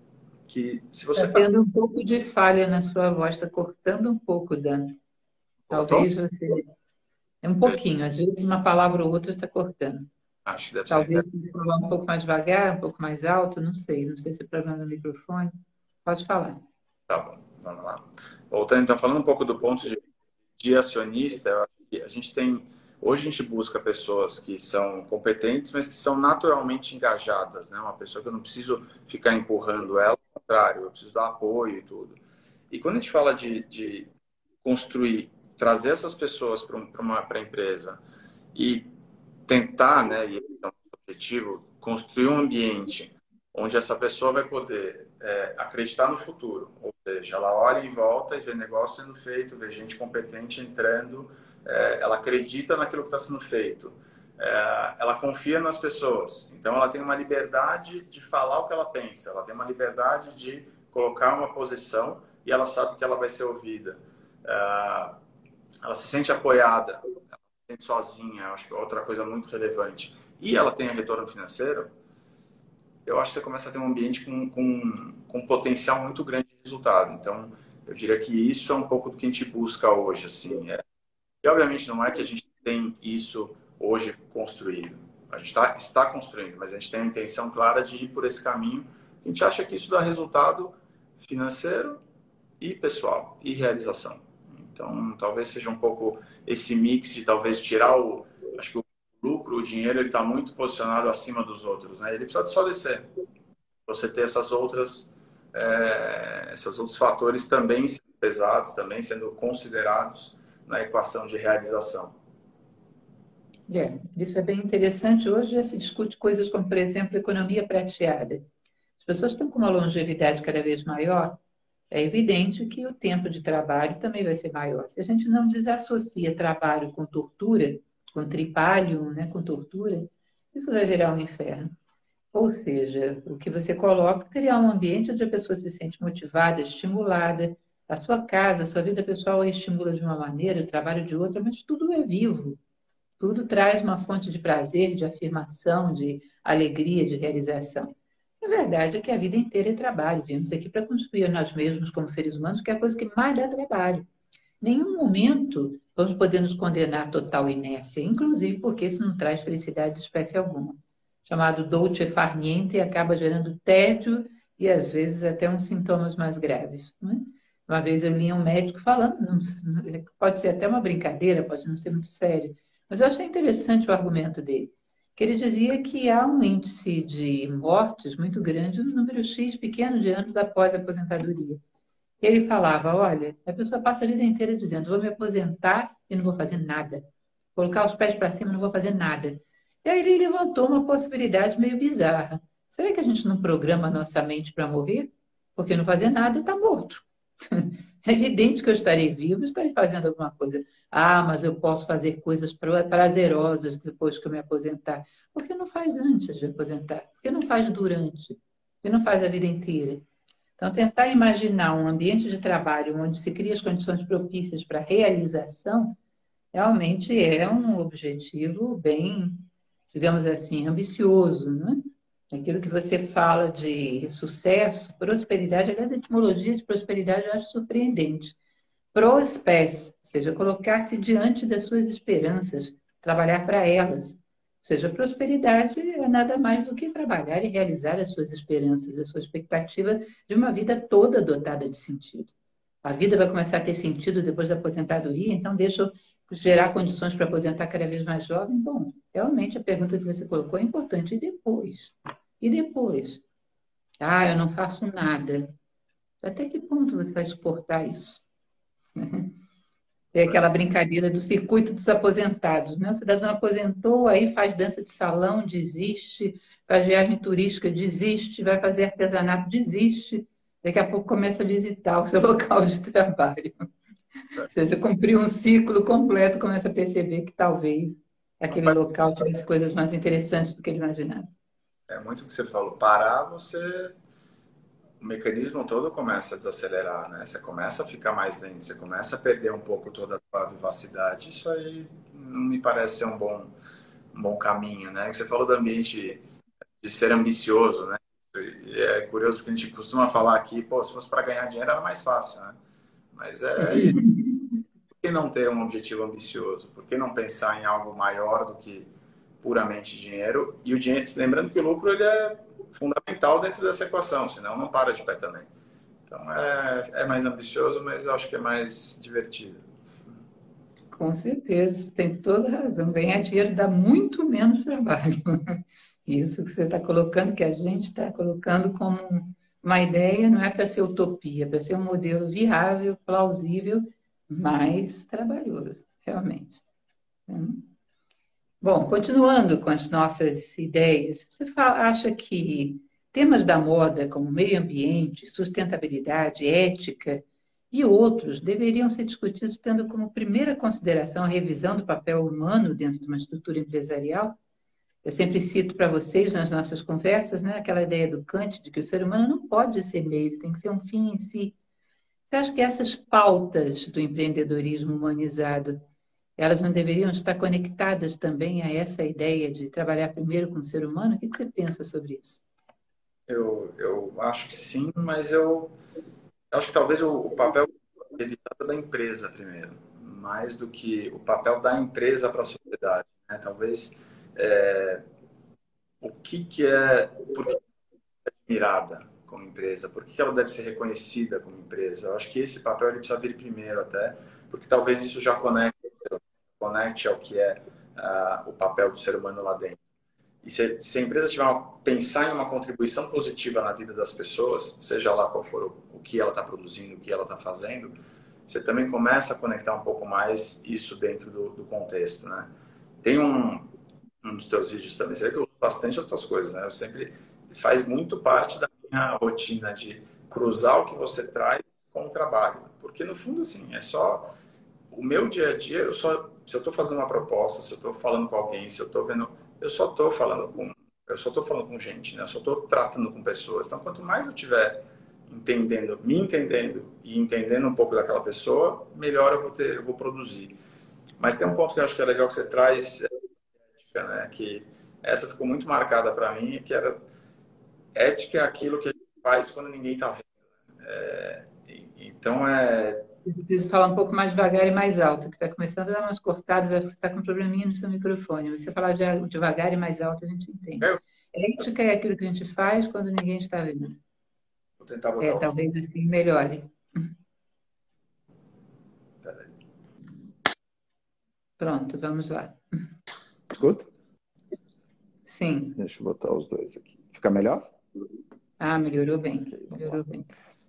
que se você Está está... tendo um pouco de falha na sua voz, está cortando um pouco, Dan. Voltou? Talvez você... É um pouquinho, às vezes uma palavra ou outra está cortando. Acho que deve ser. Talvez se falar um pouco mais devagar, um pouco mais alto, não sei. Não sei se é problema no microfone. Pode falar. Tá bom, vamos lá. Voltando, então, falando um pouco do ponto de, de acionista, eu acho que a gente tem... Hoje a gente busca pessoas que são competentes, mas que são naturalmente engajadas, né? Uma pessoa que eu não preciso ficar empurrando ela, ao contrário, eu preciso dar apoio e tudo. E quando a gente fala de, de construir, trazer essas pessoas para uma para a empresa e tentar, né, e esse é o objetivo, construir um ambiente onde essa pessoa vai poder é, acreditar no futuro. Ou seja, ela olha em volta e vê negócio sendo feito, vê gente competente entrando, é, ela acredita naquilo que está sendo feito. É, ela confia nas pessoas. Então, ela tem uma liberdade de falar o que ela pensa. Ela tem uma liberdade de colocar uma posição e ela sabe que ela vai ser ouvida. É, ela se sente apoiada, ela se sente sozinha. Acho que é outra coisa muito relevante. E ela tem retorno financeiro. Eu acho que você começa a ter um ambiente com, com, com um potencial muito grande de resultado. Então, eu diria que isso é um pouco do que a gente busca hoje, assim. É, e, obviamente, não é que a gente tem isso hoje construído. A gente tá, está construindo, mas a gente tem a intenção clara de ir por esse caminho. A gente acha que isso dá resultado financeiro e pessoal, e realização. Então, talvez seja um pouco esse mix de talvez tirar o... Acho que o lucro, o dinheiro, ele está muito posicionado acima dos outros, né? Ele precisa só descer. Você ter essas outras, é, esses outros fatores também sendo pesados, também sendo considerados na equação de realização. É, isso é bem interessante. Hoje já se discute coisas como, por exemplo, economia prateada. As pessoas estão com uma longevidade cada vez maior, é evidente que o tempo de trabalho também vai ser maior. Se a gente não desassocia trabalho com tortura, com tripalium, né, com tortura, isso vai virar um inferno. Ou seja, o que você coloca, criar um ambiente onde a pessoa se sente motivada, estimulada. A sua casa, a sua vida pessoal a estimula de uma maneira, o trabalho de outra, mas tudo é vivo. Tudo traz uma fonte de prazer, de afirmação, de alegria, de realização. A verdade é que a vida inteira é trabalho. Viemos aqui para construir nós mesmos como seres humanos, que é a coisa que mais dá trabalho. Em nenhum momento vamos poder nos condenar à total inércia, inclusive porque isso não traz felicidade de espécie alguma. Chamado dolce far niente, acaba gerando tédio e, às vezes, até uns sintomas mais graves. Não é? Uma vez eu li um médico falando, não, pode ser até uma brincadeira, pode não ser muito sério, mas eu achei interessante o argumento dele, que ele dizia que há um índice de mortes muito grande, um número X pequeno de anos após a aposentadoria. E ele falava, olha, a pessoa passa a vida inteira dizendo, vou me aposentar e não vou fazer nada. Colocar os pés para cima e não vou fazer nada. E aí ele levantou uma possibilidade meio bizarra. Será que a gente não programa a nossa mente para morrer? Porque não fazer nada está morto. É evidente que eu estarei vivo, estarei fazendo alguma coisa. Ah, mas eu posso fazer coisas prazerosas depois que eu me aposentar. Por que não faz antes de aposentar? Por que não faz durante? Por que não faz a vida inteira? Então, tentar imaginar um ambiente de trabalho onde se cria as condições propícias para a realização, realmente é um objetivo bem, digamos assim, ambicioso, não é? Aquilo que você fala de sucesso, prosperidade, aliás, a etimologia de prosperidade eu acho surpreendente. Prospes, ou seja, colocar-se diante das suas esperanças, trabalhar para elas. Ou seja, prosperidade é nada mais do que trabalhar e realizar as suas esperanças, a sua expectativa de uma vida toda dotada de sentido. A vida vai começar a ter sentido depois da aposentadoria, então deixa eu gerar condições para aposentar cada vez mais jovem? Bom, realmente a pergunta que você colocou é importante. E depois? E depois? Ah, eu não faço nada. Até que ponto você vai suportar isso? É aquela brincadeira do circuito dos aposentados, né? O cidadão aposentou, aí faz dança de salão, desiste, faz viagem turística, desiste, vai fazer artesanato, desiste. Daqui a pouco começa a visitar o seu local de trabalho. Ou seja, cumpriu um ciclo completo, começa a perceber que talvez aquele local tivesse coisas mais interessantes do que ele imaginava. É muito o que você falou. Parar, você... O mecanismo todo começa a desacelerar, né? Você começa a ficar mais lento, você começa a perder um pouco toda a sua vivacidade. Isso aí não me parece ser um bom, um bom caminho, né? Você falou do ambiente de ser ambicioso, né? E é curioso porque a gente costuma falar aqui, pô, se fosse para ganhar dinheiro era mais fácil, né? Mas é isso. Por que não ter um objetivo ambicioso? Por que não pensar em algo maior do que puramente dinheiro? E o dinheiro, lembrando que o lucro ele é fundamental dentro dessa equação, senão não para de pé também. Então é, é mais ambicioso, mas eu acho que é mais divertido. Com certeza, tem toda razão. Ganhar dinheiro dá muito menos trabalho. Isso que você está colocando, que a gente está colocando como uma ideia, não é para ser utopia, é para ser um modelo viável, plausível, mas trabalhoso, realmente. Bom, continuando com as nossas ideias, você fala, acha que Temas da moda, como meio ambiente, sustentabilidade, ética e outros, deveriam ser discutidos tendo como primeira consideração a revisão do papel humano dentro de uma estrutura empresarial. Eu sempre cito para vocês nas nossas conversas, né, aquela ideia do Kant de que o ser humano não pode ser meio, ele tem que ser um fim em si. Você acha que essas pautas do empreendedorismo humanizado, elas não deveriam estar conectadas também a essa ideia de trabalhar primeiro com o ser humano? O que você pensa sobre isso? Eu, eu acho que sim, mas eu acho que talvez o, o papel revisado da empresa primeiro, mais do que o papel da empresa para a sociedade, né? Talvez é, o que que é, por que é admirada como empresa, por que ela deve ser reconhecida como empresa. Eu acho que esse papel ele precisa vir primeiro até, porque talvez isso já conecte, conecte ao que é uh, o papel do ser humano lá dentro. E se, se a empresa tiver uma, pensar em uma contribuição positiva na vida das pessoas, seja lá qual for o, o que ela está produzindo, o que ela está fazendo, você também começa a conectar um pouco mais isso dentro do, do contexto, né? Tem um, um dos teus vídeos também, você vê que eu uso bastante outras coisas, né? Eu sempre faz muito parte da minha rotina de cruzar o que você traz com o trabalho, porque no fundo assim é só o meu dia a dia. Eu só, se eu estou fazendo uma proposta, se eu estou falando com alguém, se eu estou vendo, eu só estou falando com, eu só estou falando com gente, né? Eu só estou tratando com pessoas. Então, quanto mais eu tiver entendendo, me entendendo e entendendo um pouco daquela pessoa, melhor eu vou ter, eu vou produzir. Mas tem um ponto que eu acho que é legal que você traz, ética, né? Que essa ficou muito marcada para mim, que era ética é aquilo que a gente faz quando ninguém está vendo. É, então é Eu preciso falar um pouco mais devagar e mais alto, que está começando a dar umas cortadas, acho que você está com um probleminha no seu microfone. Você falar de- devagar e mais alto, a gente entende. eu Ética é aquilo que a gente faz quando ninguém está vendo. vou tentar botar É, o fone. talvez assim melhore. Peraí. Pronto, vamos lá. Escuta? Sim. Deixa eu botar os dois aqui. Fica melhor? Ah, melhorou bem. Ok, vamos Melhorou lá. bem.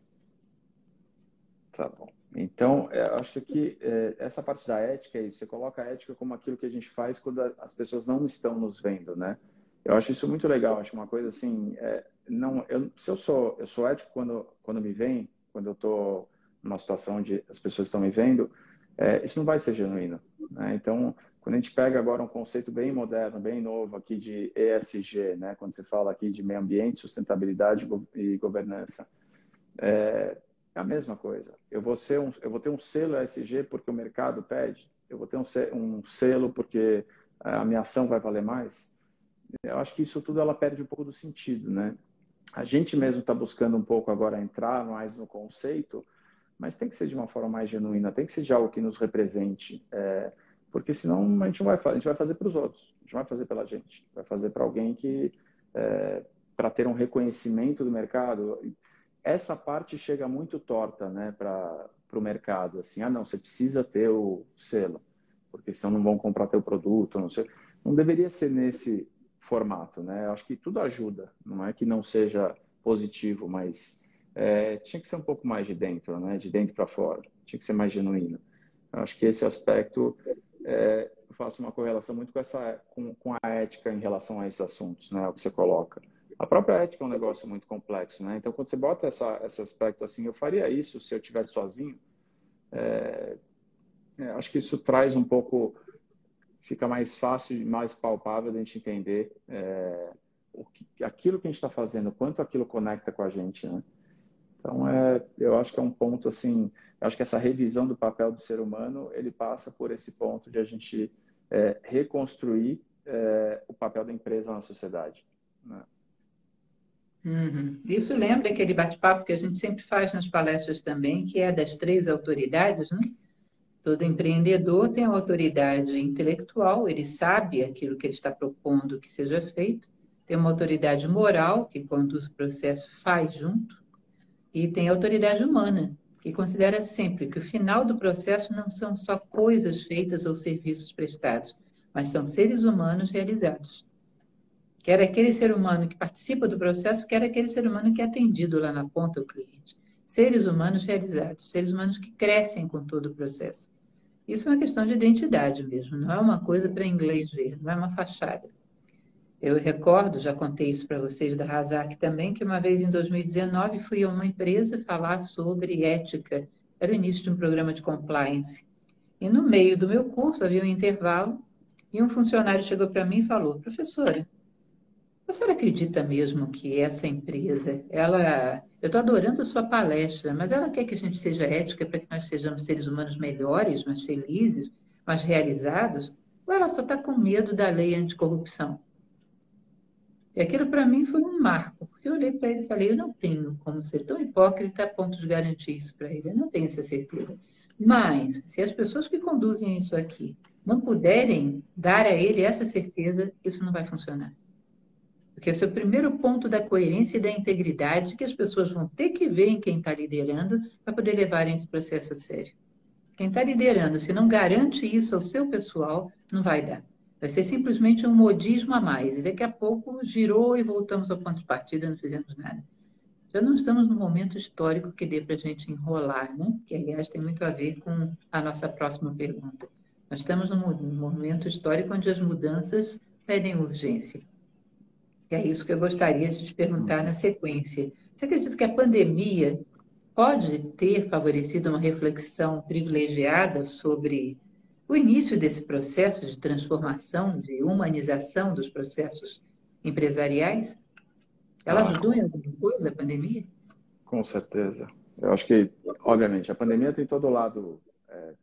Tá bom. Então, é, eu acho que é, essa parte da ética é isso. Você coloca a ética como aquilo que a gente faz quando a- as pessoas não estão nos vendo, né? Eu acho isso muito legal. Acho uma coisa assim. É, não, eu, se eu sou, eu sou ético quando quando me vem, quando eu estou numa situação onde as pessoas estão me vendo, é, isso não vai ser genuíno, né? Então, quando a gente pega agora um conceito bem moderno, bem novo aqui de E S G, né? Quando você fala aqui de meio ambiente, sustentabilidade go- e governança, é a mesma coisa. Eu vou, ser um, eu vou ter um selo E S G porque o mercado pede? Eu vou ter um, se- um selo porque a minha ação vai valer mais? Eu acho que isso tudo ela perde um pouco do sentido, né? A gente mesmo está buscando um pouco agora entrar mais no conceito, mas tem que ser de uma forma mais genuína, tem que ser de algo que nos represente, é, porque senão a gente não vai fazer, a gente vai fazer para os outros, a gente não vai fazer pela gente, vai fazer para alguém que, é, para ter um reconhecimento do mercado. Essa parte chega muito torta, né, para o mercado, assim, ah, não, você precisa ter o selo, porque senão não vão comprar teu produto, não sei. Não deveria ser nesse formato, né? Eu acho que tudo ajuda, não é que não seja positivo, mas é, tinha que ser um pouco mais de dentro, né? De dentro para fora, tinha que ser mais genuíno. Eu acho que esse aspecto, é, eu faço uma correlação muito com essa, com, com a ética em relação a esses assuntos, né? O que você coloca. A própria ética é um negócio muito complexo, né? Então, quando você bota essa, esse aspecto assim, eu faria isso se eu estivesse sozinho. É, é, acho que isso traz um pouco, fica mais fácil e mais palpável de a gente entender é, o que, aquilo que a gente está fazendo, quanto aquilo conecta com a gente, né? Então, é, eu acho que é um ponto assim, eu acho que essa revisão do papel do ser humano, ele passa por esse ponto de a gente é, reconstruir é, o papel da empresa na sociedade, né? Uhum. Isso lembra aquele bate-papo que a gente sempre faz nas palestras também, que é das três autoridades, né? Todo empreendedor tem a autoridade intelectual, ele sabe aquilo que ele está propondo que seja feito, tem uma autoridade moral, que conduz o processo, faz junto, e tem a autoridade humana, que considera sempre que o final do processo não são só coisas feitas ou serviços prestados, mas são seres humanos realizados. Quer aquele ser humano que participa do processo, quer aquele ser humano que é atendido lá na ponta, o cliente. Seres humanos realizados, seres humanos que crescem com todo o processo. Isso é uma questão de identidade mesmo, não é uma coisa para inglês ver, não é uma fachada. Eu recordo, já contei isso para vocês da Razak também, que uma vez em dois mil e dezenove fui a uma empresa falar sobre ética. Era o início de um programa de compliance. E no meio do meu curso havia um intervalo e um funcionário chegou para mim e falou: professora, a senhora acredita mesmo que essa empresa, ela, eu estou adorando a sua palestra, mas ela quer que a gente seja ética para que nós sejamos seres humanos melhores, mais felizes, mais realizados? Ou ela só está com medo da lei anticorrupção? E aquilo para mim foi um marco, porque eu olhei para ele e falei, eu não tenho como ser tão hipócrita a ponto de garantir isso para ele, eu não tenho essa certeza. Mas, se as pessoas que conduzem isso aqui não puderem dar a ele essa certeza, isso não vai funcionar. Porque esse é o primeiro ponto da coerência e da integridade que as pessoas vão ter que ver em quem está liderando para poder levarem esse processo a sério. Quem está liderando, se não garante isso ao seu pessoal, não vai dar. Vai ser simplesmente um modismo a mais. E daqui a pouco girou e voltamos ao ponto de partida, não fizemos nada. Já não estamos no momento histórico que dê para a gente enrolar, né? Que, aliás, tem muito a ver com a nossa próxima pergunta. Nós estamos num momento histórico onde as mudanças pedem urgência. E é isso que eu gostaria de te perguntar na sequência. Você acredita que a pandemia pode ter favorecido uma reflexão privilegiada sobre o início desse processo de transformação, de humanização dos processos empresariais? Ela Ah, ajudou em alguma coisa, a pandemia? com certeza. Eu acho que, obviamente, a pandemia tem todo o lado é,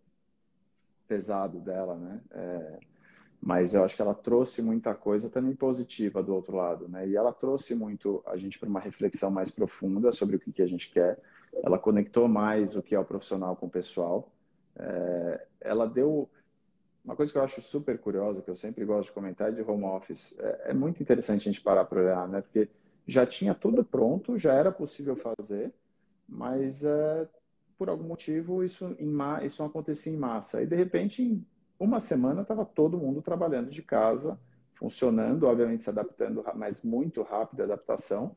pesado dela, né? É, mas eu acho que ela trouxe muita coisa também positiva do outro lado, né? E ela trouxe muito a gente para uma reflexão mais profunda sobre o que, que a gente quer. Ela conectou mais o que é o profissional com o pessoal. É, ela deu uma coisa que eu acho super curiosa, que eu sempre gosto de comentar, é de home office. É, é muito interessante a gente parar para olhar, né? Porque já tinha tudo pronto, já era possível fazer, mas é, por algum motivo isso, em, isso não acontecia em massa. E de repente, em uma semana, estava todo mundo trabalhando de casa, funcionando, obviamente se adaptando, mas muito rápida a adaptação.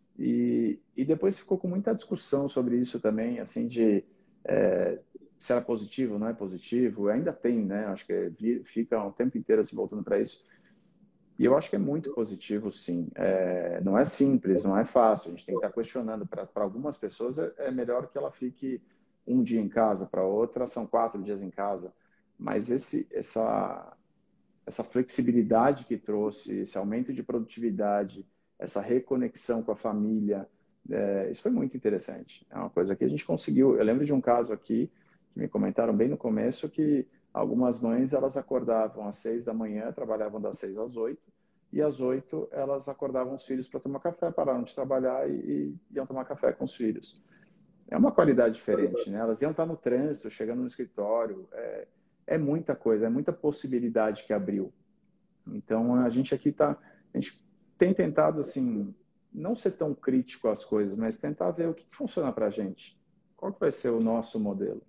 E, e depois ficou com muita discussão sobre isso também, assim, de é, se era positivo, não é positivo. Ainda tem, né? Acho que fica o tempo inteiro se voltando para isso. E eu acho que é muito positivo, sim. É, não é simples, não é fácil. A gente tem que estar questionando. Para algumas pessoas é, é melhor que ela fique um dia em casa, para outra são quatro dias em casa. Mas esse, essa, essa flexibilidade que trouxe, esse aumento de produtividade, essa reconexão com a família, é, isso foi muito interessante. É uma coisa que a gente conseguiu. Eu lembro de um caso aqui, que me comentaram bem no começo, que algumas mães, elas acordavam às seis da manhã, trabalhavam das seis às oito, e às oito elas acordavam os filhos para tomar café, pararam de trabalhar e, e iam tomar café com os filhos. É uma qualidade diferente, né? Elas iam estar no trânsito, chegando no escritório, é, é muita coisa, é muita possibilidade que abriu. Então, a gente aqui tá, a gente tem tentado, assim, não ser tão crítico às coisas, mas tentar ver o que, que funciona para a gente. Qual que vai ser o nosso modelo?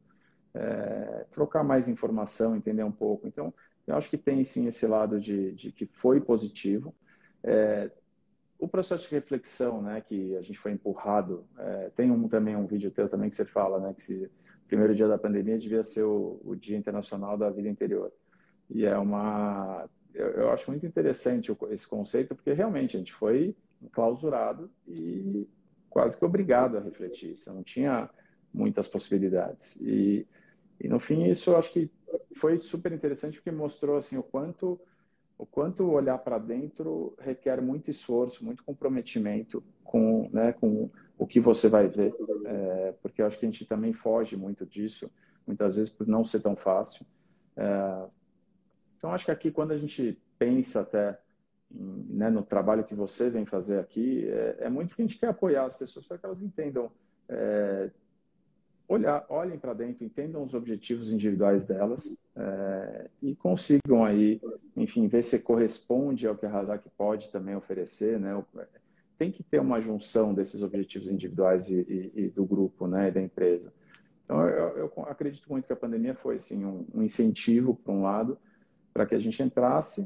É, trocar mais informação, entender um pouco. Então, eu acho que tem, sim, esse lado de, de que foi positivo. É, o processo de reflexão, né, que a gente foi empurrado, é, tem um, também um vídeo teu também que você fala, né, que se, o primeiro dia da pandemia devia ser o, o Dia Internacional da Vida Interior. E é uma... Eu, eu acho muito interessante esse conceito, porque realmente a gente foi clausurado e quase que obrigado a refletir. Você não tinha muitas possibilidades. E, e no fim, isso eu acho que foi super interessante, porque mostrou assim, o quanto o quanto olhar para dentro requer muito esforço, muito comprometimento com, né, com o que você vai ver, é, porque eu acho que a gente também foge muito disso, muitas vezes por não ser tão fácil. É, então, acho que aqui, quando a gente pensa até em, né, no trabalho que você vem fazer aqui, é, é muito que a gente quer apoiar as pessoas para que elas entendam, é, olhar, olhem para dentro, entendam os objetivos individuais delas é, e consigam aí, enfim, ver se corresponde ao que a Razak pode também oferecer, né? Tem que ter uma junção desses objetivos individuais e, e, e do grupo, né, e da empresa. Então, eu, eu acredito muito que a pandemia foi, assim, um, um incentivo, por um lado, para que a gente entrasse,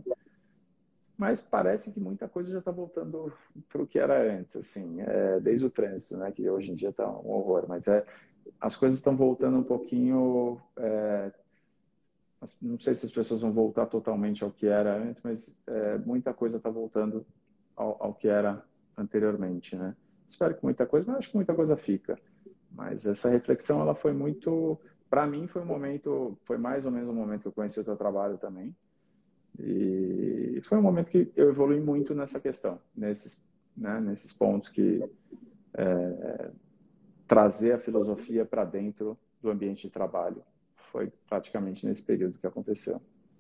mas parece que muita coisa já está voltando para o que era antes, assim, é, desde o trânsito, né, que hoje em dia está um horror, mas é as coisas estão voltando um pouquinho é, não sei se as pessoas vão voltar totalmente ao que era antes, mas é, muita coisa está voltando ao, ao que era anteriormente, né? Espero que muita coisa, mas acho que muita coisa fica. Mas essa reflexão, ela foi muito... Para mim, foi um momento... Foi mais ou menos o momento que eu conheci o teu trabalho também. E foi um momento que eu evolui muito nessa questão, nesses, né, nesses pontos que... É, trazer a filosofia para dentro do ambiente de trabalho. Foi praticamente nesse período que aconteceu.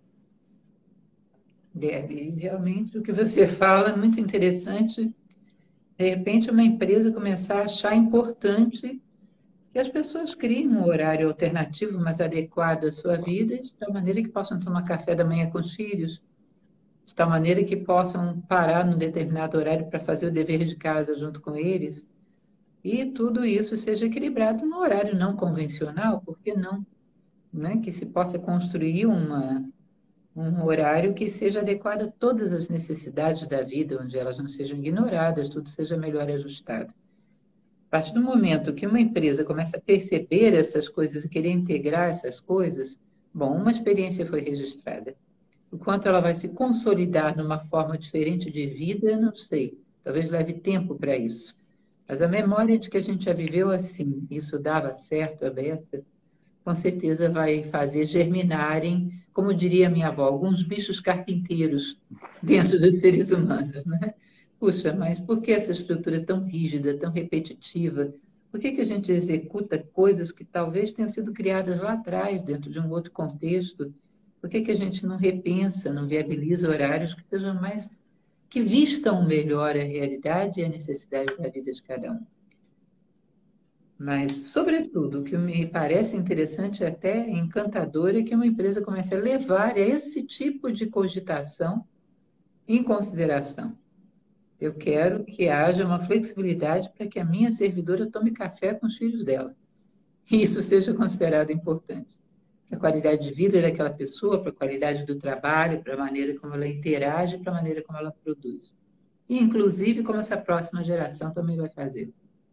É, e realmente o que você fala é muito interessante. De repente, uma empresa começar a achar importante que as pessoas criem um horário alternativo mais adequado à sua vida, de tal maneira que possam tomar café da manhã com os filhos, de tal maneira que possam parar num determinado horário para fazer o dever de casa junto com eles, e tudo isso seja equilibrado no horário não convencional, por que não? Né? Que se possa construir uma, um horário que seja adequado a todas as necessidades da vida, onde elas não sejam ignoradas, tudo seja melhor ajustado. A partir do momento que uma empresa começa a perceber essas coisas e querer integrar essas coisas, bom, uma experiência foi registrada. O quanto ela vai se consolidar numa forma diferente de vida, eu não sei. Talvez leve tempo para isso. Mas a memória de que a gente já viveu assim, isso dava certo, a beça, com certeza vai fazer germinarem, como diria minha avó, alguns bichos carpinteiros dentro dos seres humanos, né? Puxa, mas por que essa estrutura tão rígida, tão repetitiva? Por que que a gente executa coisas que talvez tenham sido criadas lá atrás, dentro de um outro contexto? Por que que a gente não repensa, não viabiliza horários que sejam mais, que vistam melhor a realidade e a necessidade da vida de cada um? Mas, sobretudo, o que me parece interessante e até encantador é que uma empresa comece a levar esse tipo de cogitação em consideração. Eu quero que haja uma flexibilidade para que a minha servidora tome café com os filhos dela. E isso seja considerado importante. Para a qualidade de vida daquela pessoa, para a qualidade do trabalho, para a maneira como ela interage, para a maneira como ela produz. E, inclusive, como essa próxima geração também vai fazer.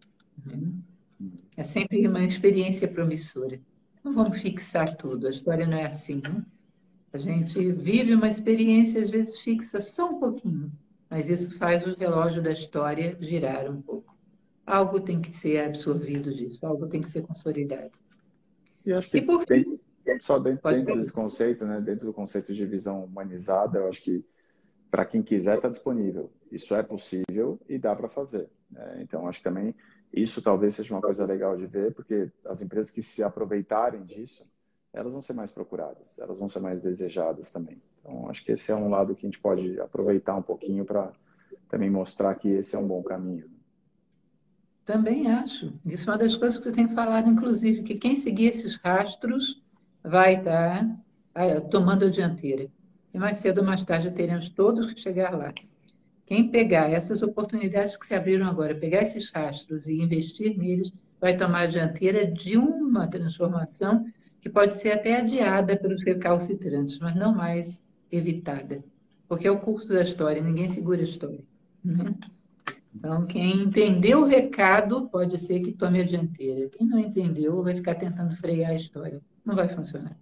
É sempre uma experiência promissora. Não vamos fixar tudo, a história não é assim, né? A gente vive uma experiência, às vezes fixa só um pouquinho, mas isso faz o relógio da história girar um pouco. Algo tem que ser absorvido disso, algo tem que ser consolidado. E acho que e por tem, fim, só dentro, dentro ser. desse conceito, né, dentro do conceito de visão humanizada, eu acho que para quem quiser está disponível. Isso é possível e dá para fazer. Né? Então, acho que também isso talvez seja uma coisa legal de ver, porque as empresas que se aproveitarem disso, elas vão ser mais procuradas, elas vão ser mais desejadas também. Então, acho que esse é um lado que a gente pode aproveitar um pouquinho para também mostrar que esse é um bom caminho. Também acho. Isso é uma das coisas que eu tenho falado, inclusive, que quem seguir esses rastros vai estar tomando a dianteira. E mais cedo ou mais tarde teremos todos que chegar lá. Quem pegar essas oportunidades que se abriram agora, pegar esses rastros e investir neles, vai tomar a dianteira de uma transformação que pode ser até adiada pelos recalcitrantes, mas não mais evitada. Porque é o curso da história, ninguém segura a história. Né? Então, quem entendeu o recado pode ser que tome a dianteira. Quem não entendeu vai ficar tentando frear a história. Não vai funcionar.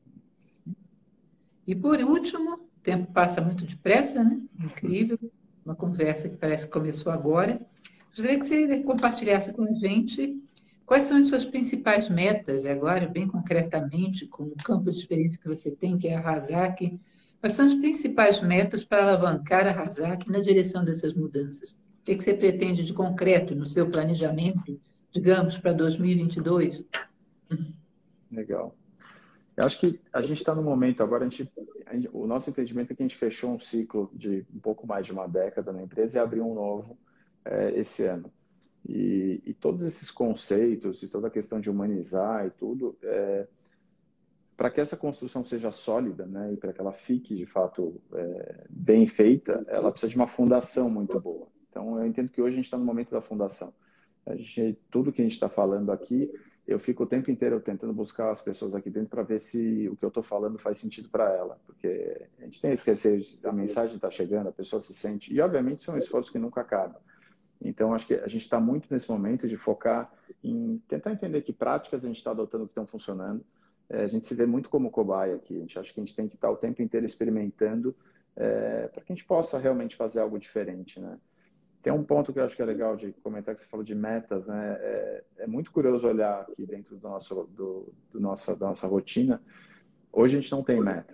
E, por último, o tempo passa muito depressa, né? Incrível. Uma conversa que parece que começou agora. Gostaria que você compartilhasse com a gente quais são as suas principais metas agora, bem concretamente, com o campo de experiência que você tem, que é a Razak. Quais são as principais metas para alavancar a Razak na direção dessas mudanças? O que você pretende de concreto no seu planejamento, digamos, para dois mil e vinte e dois? Legal. Eu acho que a gente está no momento, agora a gente, a gente, o nosso entendimento é que a gente fechou um ciclo de um pouco mais de uma década na empresa e abriu um novo é, esse ano. E, e todos esses conceitos e toda a questão de humanizar e tudo, é, para que essa construção seja sólida, né, e para que ela fique de fato é, bem feita, ela precisa de uma fundação muito boa. Então, eu entendo que hoje a gente está no momento da fundação. A gente, tudo que a gente está falando aqui, eu fico o tempo inteiro tentando buscar as pessoas aqui dentro para ver se o que eu estou falando faz sentido para ela, porque a gente tem esse receio de a mensagem está chegando, a pessoa se sente, e obviamente isso é um esforço que nunca acaba. Então, acho que a gente está muito nesse momento de focar em tentar entender que práticas a gente está adotando que estão funcionando, é, a gente se vê muito como cobaia aqui. A gente acha que a gente tem que estar o tempo inteiro experimentando é, para que a gente possa realmente fazer algo diferente, né? Tem um ponto que eu acho que é legal de comentar, que você falou de metas, né? É, é muito curioso olhar aqui dentro do nosso, do, do nossa, da nossa rotina. Hoje a gente não tem meta.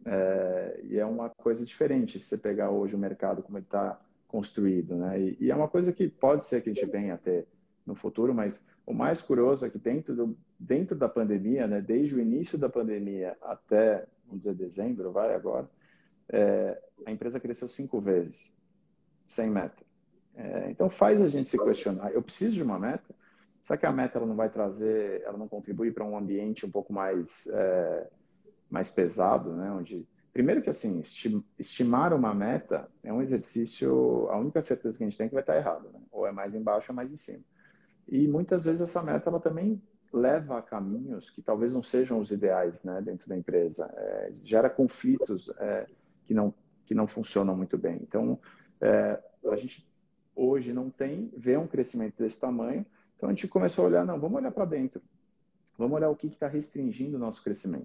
É, e é uma coisa diferente se você pegar hoje o mercado como ele está construído, né? E, e é uma coisa que pode ser que a gente venha a ter no futuro, mas o mais curioso é que dentro, do, dentro da pandemia, né? Desde o início da pandemia até, vamos dizer, dezembro, vai agora, é, a empresa cresceu cinco vezes, sem meta. É, então faz a gente se questionar. Eu preciso de uma meta? Será que a meta ela não vai trazer, ela não contribui para um ambiente um pouco mais, é, mais pesado, né? Onde, primeiro que assim, estimar uma meta é um exercício, a única certeza que a gente tem é que vai estar errado, né? Ou é mais embaixo ou é mais em cima. E muitas vezes essa meta ela também leva a caminhos que talvez não sejam os ideais, né? Dentro da empresa. É, gera conflitos é, que, não, que não funcionam muito bem. Então, é, a gente hoje não tem, vê um crescimento desse tamanho, então a gente começou a olhar, não, vamos olhar para dentro, vamos olhar o que está restringindo o nosso crescimento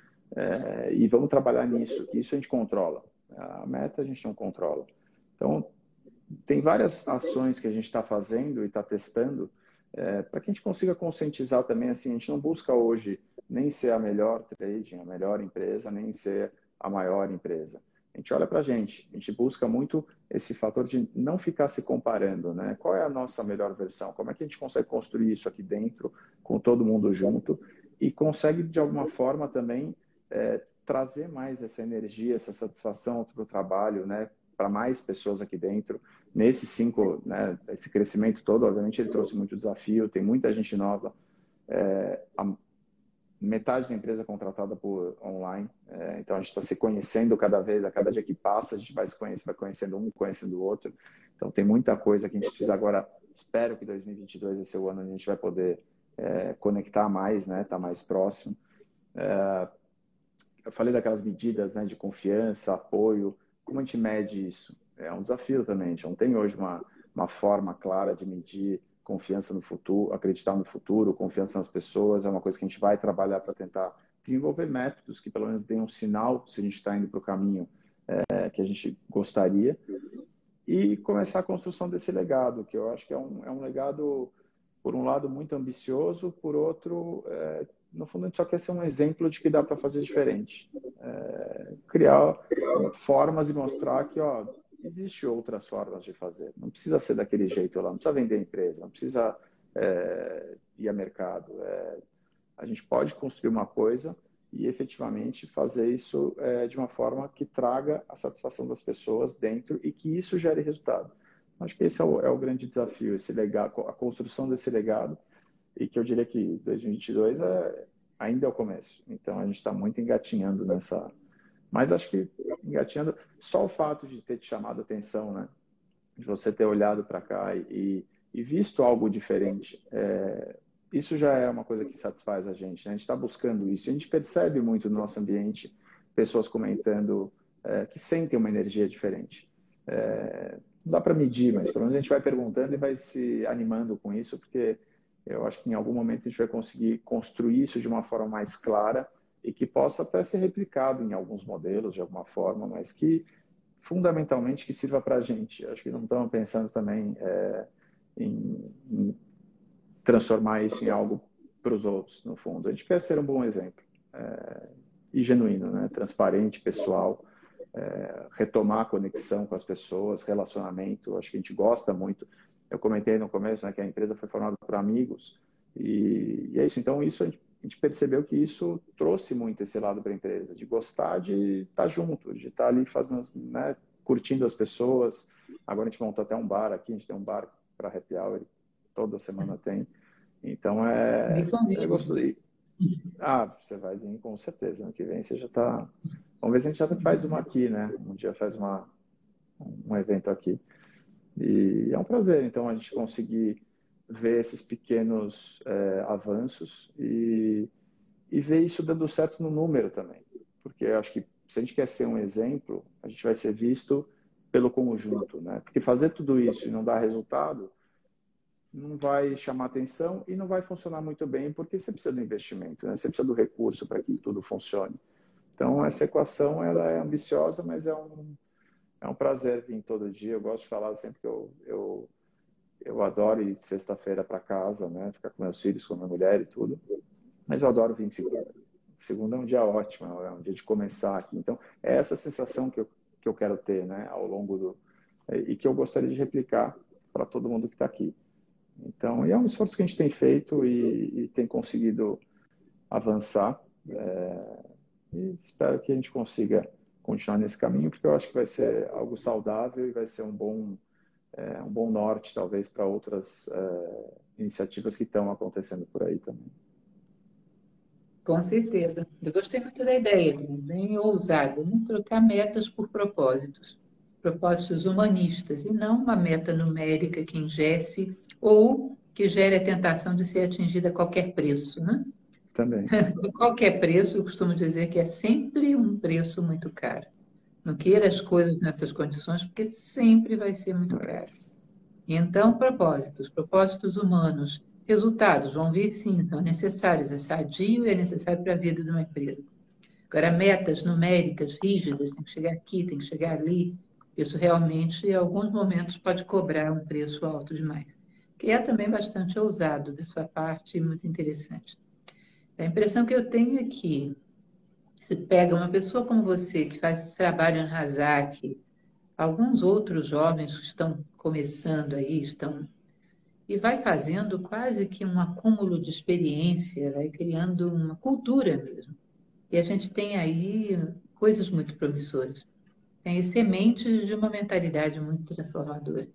é, e vamos trabalhar nisso, que isso a gente controla, a meta a gente não controla. Então, tem várias ações que a gente está fazendo e está testando é, para que a gente consiga conscientizar também, assim, a gente não busca hoje nem ser a melhor trading, a melhor empresa, nem ser a maior empresa. A gente olha para a gente, a gente busca muito esse fator de não ficar se comparando, né? Qual é a nossa melhor versão? Como é que a gente consegue construir isso aqui dentro, com todo mundo junto, e consegue, de alguma forma, também é, trazer mais essa energia, essa satisfação para o trabalho, né? Para mais pessoas aqui dentro. Nesses cinco, né? Esse crescimento todo, obviamente, ele trouxe muito desafio, tem muita gente nova. É, a, metade da empresa contratada por online, é, então a gente está se conhecendo cada vez, a cada dia que passa a gente vai se conhecendo, vai conhecendo um, conhecendo o outro, então tem muita coisa que a gente precisa agora, espero que dois mil e vinte e dois vai ser o ano onde a gente vai poder é, conectar mais, né, tá mais próximo. É, eu falei daquelas medidas, né, de confiança, apoio, como a gente mede isso? É um desafio também, a gente não tem hoje uma, uma forma clara de medir confiança no futuro, acreditar no futuro, confiança nas pessoas, é uma coisa que a gente vai trabalhar para tentar desenvolver métodos que pelo menos deem um sinal se a gente está indo para o caminho é, que a gente gostaria e começar a construção desse legado, que eu acho que é um, é um legado, por um lado, muito ambicioso, por outro, é, no fundo, a gente só quer ser um exemplo de que dá para fazer diferente. É, criar formas e mostrar que, ó, existem outras formas de fazer. Não precisa ser daquele jeito lá, não precisa vender a empresa, não precisa é, ir a mercado. É, a gente pode construir uma coisa e efetivamente fazer isso é, de uma forma que traga a satisfação das pessoas dentro e que isso gere resultado. Acho que esse é o, é o grande desafio, esse legado, a construção desse legado, e que eu diria que dois mil e vinte e dois é, ainda é o começo. Então, a gente está muito engatinhando nessa... Mas acho que engatinhando, só o fato de ter te chamado a atenção, né? De você ter olhado para cá e, e visto algo diferente, é, isso já é uma coisa que satisfaz a gente, né? A gente está buscando isso. A gente percebe muito no nosso ambiente pessoas comentando é, que sentem uma energia diferente. É, não dá para medir, mas pelo menos a gente vai perguntando e vai se animando com isso, porque eu acho que em algum momento a gente vai conseguir construir isso de uma forma mais clara e que possa até ser replicado em alguns modelos de alguma forma, mas que fundamentalmente que sirva para a gente. Acho que não estamos pensando também é, em, em transformar isso em algo para os outros, no fundo. A gente quer ser um bom exemplo é, e genuíno, né? Transparente, pessoal, é, retomar a conexão com as pessoas, relacionamento. Acho que a gente gosta muito. Eu comentei no começo, né, que a empresa foi formada por amigos e, e é isso. Então, isso a gente, a gente percebeu que isso trouxe muito esse lado para a empresa, de gostar de estar junto, de estar ali fazendo, né, curtindo as pessoas. Agora a gente montou até um bar aqui, a gente tem um bar para happy hour, toda semana tem. Então, é, Me é convide. gostoso. Ah, você vai vir com certeza. Ano que vem você já está... Vamos ver se a gente já faz uma aqui, né? Um dia faz uma, um evento aqui. E é um prazer, então, a gente conseguir ver esses pequenos é, avanços e, e ver isso dando certo no número também. Porque eu acho que se a gente quer ser um exemplo, a gente vai ser visto pelo conjunto, né? Porque fazer tudo isso e não dar resultado, não vai chamar atenção e não vai funcionar muito bem, porque você precisa do investimento, né? Você precisa do recurso para que tudo funcione. Então, essa equação ela é ambiciosa, mas é um, é um prazer vir todo dia. Eu gosto de falar sempre que eu, eu, eu adoro ir sexta-feira para casa, né? Ficar com meus filhos, com minha mulher e tudo. Mas eu adoro vir segunda. Segunda é um dia ótimo, é um dia de começar aqui. Então, é essa sensação que eu, que eu quero ter, né? Ao longo do... E que eu gostaria de replicar para todo mundo que está aqui. Então, e é um esforço que a gente tem feito e, e tem conseguido avançar. É, e espero que a gente consiga continuar nesse caminho, porque eu acho que vai ser algo saudável e vai ser um bom, é, um bom norte, talvez, para outras é, iniciativas que estão acontecendo por aí também. Com certeza. Eu gostei muito da ideia, né? Bem ousada, né? Trocar metas por propósitos. Propósitos humanistas, e não uma meta numérica que engesse ou que gere a tentação de ser atingida a qualquer preço, né? Também. Qualquer preço, eu costumo dizer que é sempre um preço muito caro. Não queira as coisas nessas condições, porque sempre vai ser muito caro. Então, propósitos, propósitos humanos, resultados vão vir sim, são necessários, é sadio e é necessário para a vida de uma empresa. Agora, metas numéricas, rígidas, tem que chegar aqui, tem que chegar ali, isso realmente, em alguns momentos, pode cobrar um preço alto demais. Que é também bastante ousado da sua parte e muito interessante. A impressão que eu tenho é que se pega uma pessoa como você, que faz esse trabalho no Razak, alguns outros jovens que estão começando aí, estão e vai fazendo quase que um acúmulo de experiência, vai criando uma cultura mesmo. E a gente tem aí coisas muito promissoras. Tem sementes de uma mentalidade muito transformadora.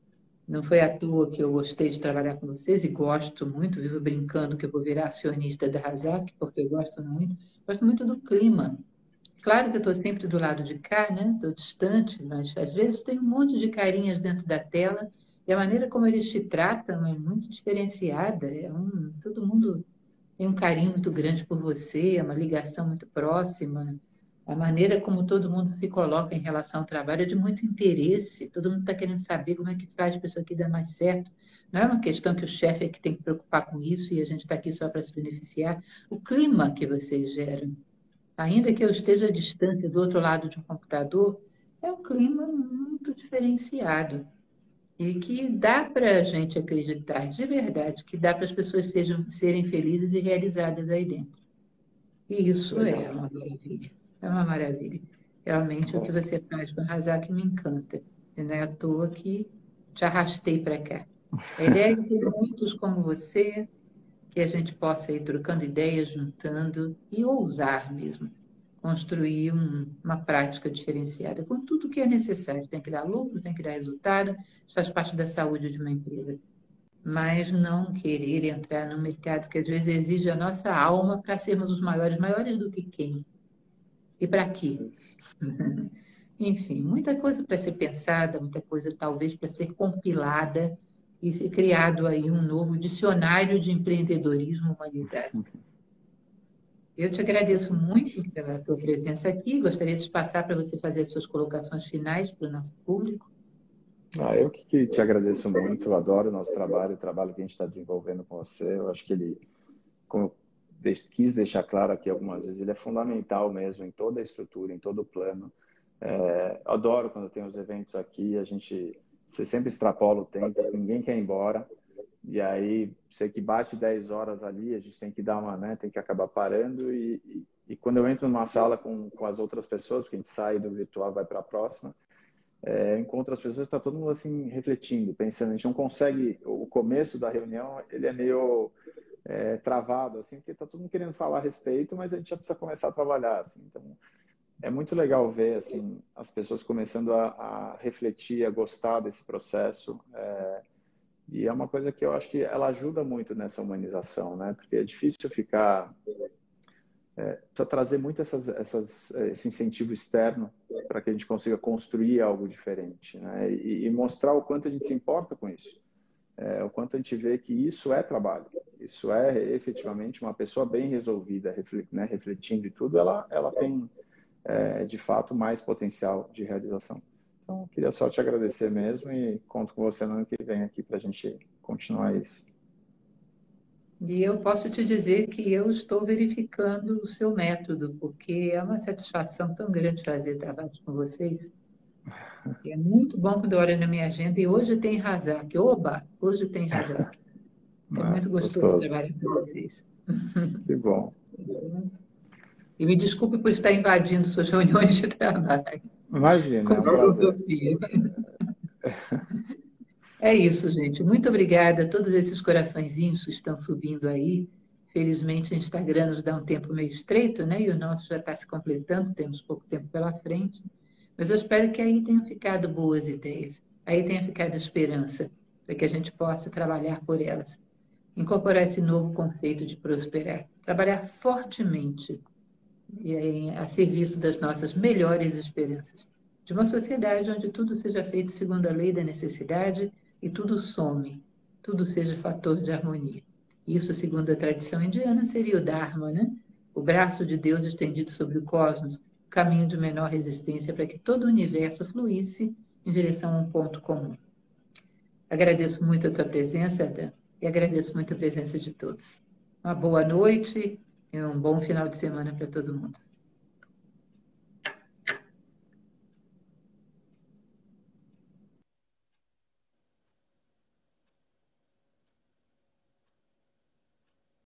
Não foi à toa que eu gostei de trabalhar com vocês e gosto muito, vivo brincando que eu vou virar acionista da Razak, porque eu gosto muito. Gosto muito do clima. Claro que eu estou sempre do lado de cá, né? Estou distante, mas às vezes tem um monte de carinhas dentro da tela e a maneira como eles te tratam é muito diferenciada. É um, todo mundo tem um carinho muito grande por você, é uma ligação muito próxima. A maneira como todo mundo se coloca em relação ao trabalho é de muito interesse. Todo mundo está querendo saber como é que faz a pessoa aqui dar mais certo. Não é uma questão que o chefe é que tem que preocupar com isso e a gente está aqui só para se beneficiar. O clima que vocês geram, ainda que eu esteja à distância do outro lado de um computador, é um clima muito diferenciado e que dá para a gente acreditar de verdade, que dá para as pessoas sejam, serem felizes e realizadas aí dentro. E isso Legal. é uma maravilha. É uma maravilha. Realmente, o que você faz com a Razak me encanta. E não é à toa que te arrastei para cá. A ideia é que muitos como você, que a gente possa ir trocando ideias, juntando e ousar mesmo, construir um, uma prática diferenciada com tudo que é necessário. Tem que dar lucro, tem que dar resultado, isso faz parte da saúde de uma empresa. Mas não querer entrar no mercado que às vezes exige a nossa alma para sermos os maiores. Maiores do que quem? E para quê? Enfim, muita coisa para ser pensada, muita coisa talvez para ser compilada e ser criado aí um novo dicionário de empreendedorismo humanizado. Eu te agradeço muito pela tua presença aqui. Gostaria de passar para você fazer as suas colocações finais para o nosso público. Ah, eu que te agradeço muito, eu adoro o nosso trabalho, o trabalho que a gente está desenvolvendo com você. Eu acho que ele, como eu quis deixar claro aqui algumas vezes, ele é fundamental mesmo em toda a estrutura, em todo o plano. É, adoro quando tem os eventos aqui, a gente você sempre extrapola o tempo, ninguém quer ir embora. E aí, você que bate dez horas ali, a gente tem que dar uma, né, tem que acabar parando. E, e, e quando eu entro numa sala com, com as outras pessoas, porque a gente sai do virtual e vai para a próxima, é, encontro as pessoas, está todo mundo assim refletindo, pensando. A gente não consegue, o começo da reunião, ele é meio é, travado, assim, porque está todo mundo querendo falar a respeito, mas a gente já precisa começar a trabalhar, assim. Então, é muito legal ver, assim, as pessoas começando a, a refletir, a gostar desse processo. É, E é uma coisa que eu acho que ela ajuda muito nessa humanização, né? Porque é difícil ficar... É, precisa trazer muito essas, essas, esse incentivo externo para que a gente consiga construir algo diferente, né? E, e mostrar o quanto a gente se importa com isso. É, o quanto a gente vê que isso é trabalho. Isso é efetivamente uma pessoa bem resolvida, né? Refletindo e tudo, ela, ela tem, é, de fato, mais potencial de realização. Então, queria só te agradecer mesmo e conto com você no ano que vem aqui para a gente continuar isso. E eu posso te dizer que eu estou verificando o seu método, porque é uma satisfação tão grande fazer trabalho com vocês. E é muito bom quando eu olho na minha agenda e hoje tem Razak. Oba, hoje tem Razak. É Ah, muito gostoso, gostoso. trabalhar com vocês. Que bom. E me desculpe por estar invadindo suas reuniões de trabalho. Imagina, é um Com prazer. filosofia. É isso, gente. Muito obrigada a todos esses coraçõezinhos que estão subindo aí. Felizmente, o Instagram nos dá um tempo meio estreito, né? E o nosso já está se completando, temos pouco tempo pela frente. Mas eu espero que aí tenham ficado boas ideias, aí tenha ficado esperança, para que a gente possa trabalhar por elas. Incorporar esse novo conceito de prosperar. Trabalhar fortemente a serviço das nossas melhores esperanças. De uma sociedade onde tudo seja feito segundo a lei da necessidade e tudo some, tudo seja fator de harmonia. Isso, segundo a tradição indiana, seria o Dharma, né? O braço de Deus estendido sobre o cosmos, caminho de menor resistência para que todo o universo fluísse em direção a um ponto comum. Agradeço muito a tua presença, Dan, e agradeço muito a presença de todos. Uma boa noite e um bom final de semana para todo mundo.